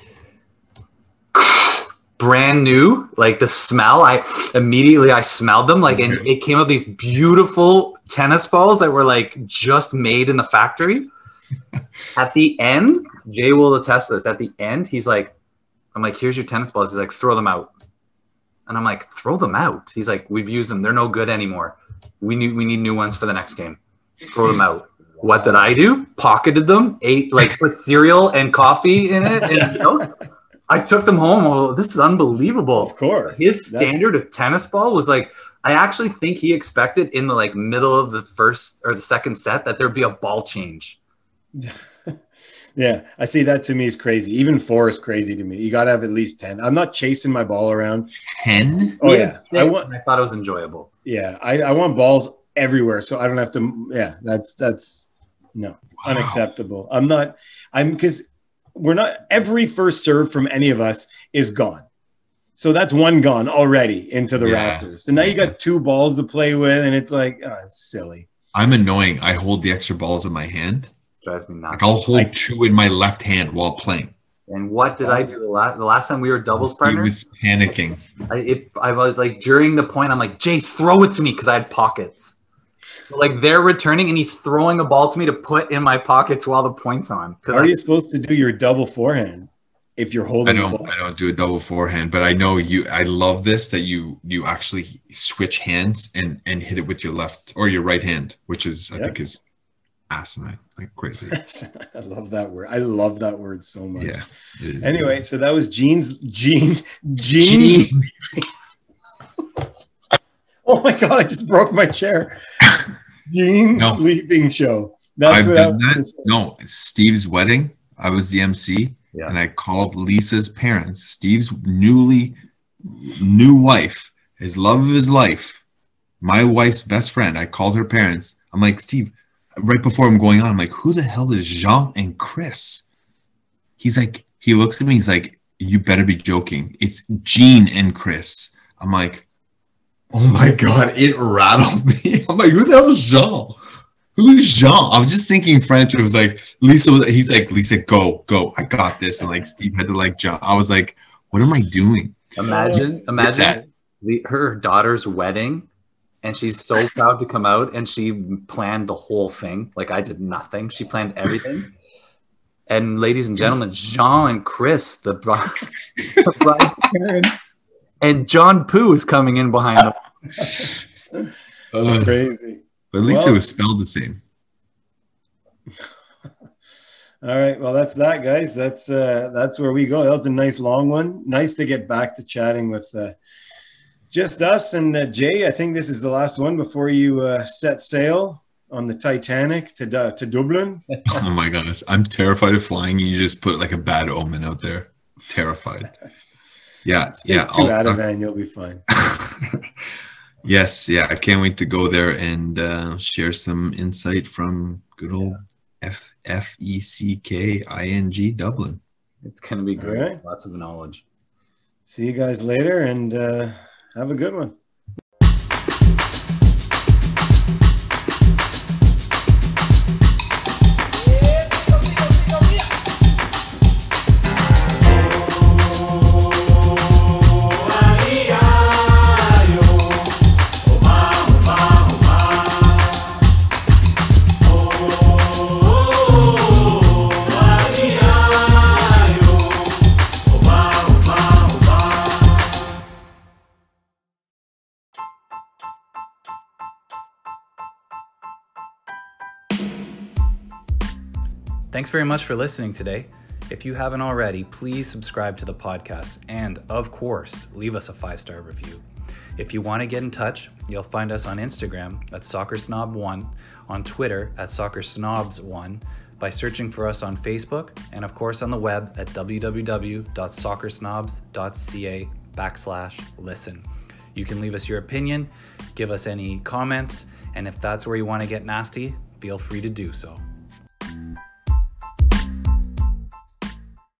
Brand new, like the smell. I smelled them, like, and it came out these beautiful tennis balls that were like just made in the factory. At the end, Jay will attest to this. At the end, he's like, I'm like, here's your tennis balls. He's like, throw them out. And I'm like, throw them out. He's like, we've used them. They're no good anymore. We need new ones for the next game. Throw them out. What did I do? Pocketed them, put cereal and coffee in it. And I took them home. Oh, this is unbelievable. Of course. His standard of tennis ball was like, I actually think he expected in the like middle of the first or the second set that there'd be a ball change. Yeah, I see. That to me is crazy. Even 4 is crazy to me. You got to have at least 10. I'm not chasing my ball around. 10? Oh He yeah, had 6, and I thought it was enjoyable. Yeah, I want balls everywhere, so I don't have to. Yeah, that's no unacceptable. Because we're not. Every first serve from any of us is gone, so that's one gone already into the rafters. So now you got 2 balls to play with, and it's like, oh, it's silly. I'm annoying. I hold the extra balls in my hand. Drives me nuts. Like I'll hold 2 in my left hand while playing. And what did I do the last time we were doubles He partners? was panicking. I was like, during the point, I'm like, Jay, throw it to me because I had pockets. So, like, they're returning and he's throwing a ball to me to put in my pockets while the point's on. How are you supposed to do your double forehand if you're holding the ball? I don't do a double forehand, but I know you. I love this that you actually switch hands and hit it with your left or your right hand, which is I think is asinine, like crazy. I love that word. I love that word so much. Yeah. Anyway, so that was Gene. Oh my God, I just broke my chair. Gene Sleeping Show. That's I've what done I was that. gonna say. No, Steve's wedding. I was the MC, and I called Lisa's parents. Steve's new wife, his love of his life, my wife's best friend. I called her parents. I'm like, Steve, right before I'm going on, I'm like, who the hell is Jean and Chris? He's like, he looks at me. He's like, you better be joking. It's Gene and Chris. I'm like, oh my God, it rattled me. I'm like, who the hell is Jean? Who's Jean? I was just thinking French. It was like Lisa. He's like, Lisa, go, I got this. And like Steve had to like jump. I was like, what am I doing? Imagine her daughter's wedding, and she's so proud to come out, and she planned the whole thing. Like I did nothing. She planned everything. And ladies and gentlemen, Jean and Chris, the bride's parents, and John Poo is coming in behind them. Crazy. But at least it was spelled the same. All right. Well, that's that, guys. That's where we go. That was a nice long one. Nice to get back to chatting with just us and Jay. I think this is the last one before you set sail on the Titanic to Dublin. Oh my gosh, I'm terrified of flying. You just put like a bad omen out there. Terrified. Yeah. Two Ativan, you'll be fine. Yes, yeah, I can't wait to go there and share some insight from good old FECKING Dublin. It's going to be great. Right. Lots of knowledge. See you guys later, and have a good one. Thanks very much for listening today. If you haven't already, please subscribe to the podcast and, of course, leave us a 5-star review. If you want to get in touch, you'll find us on Instagram at SoccerSnob1, on Twitter at SoccerSnobs1, by searching for us on Facebook, and of course on the web at www.soccersnobs.ca/listen. You can leave us your opinion, give us any comments, and if that's where you want to get nasty, feel free to do so.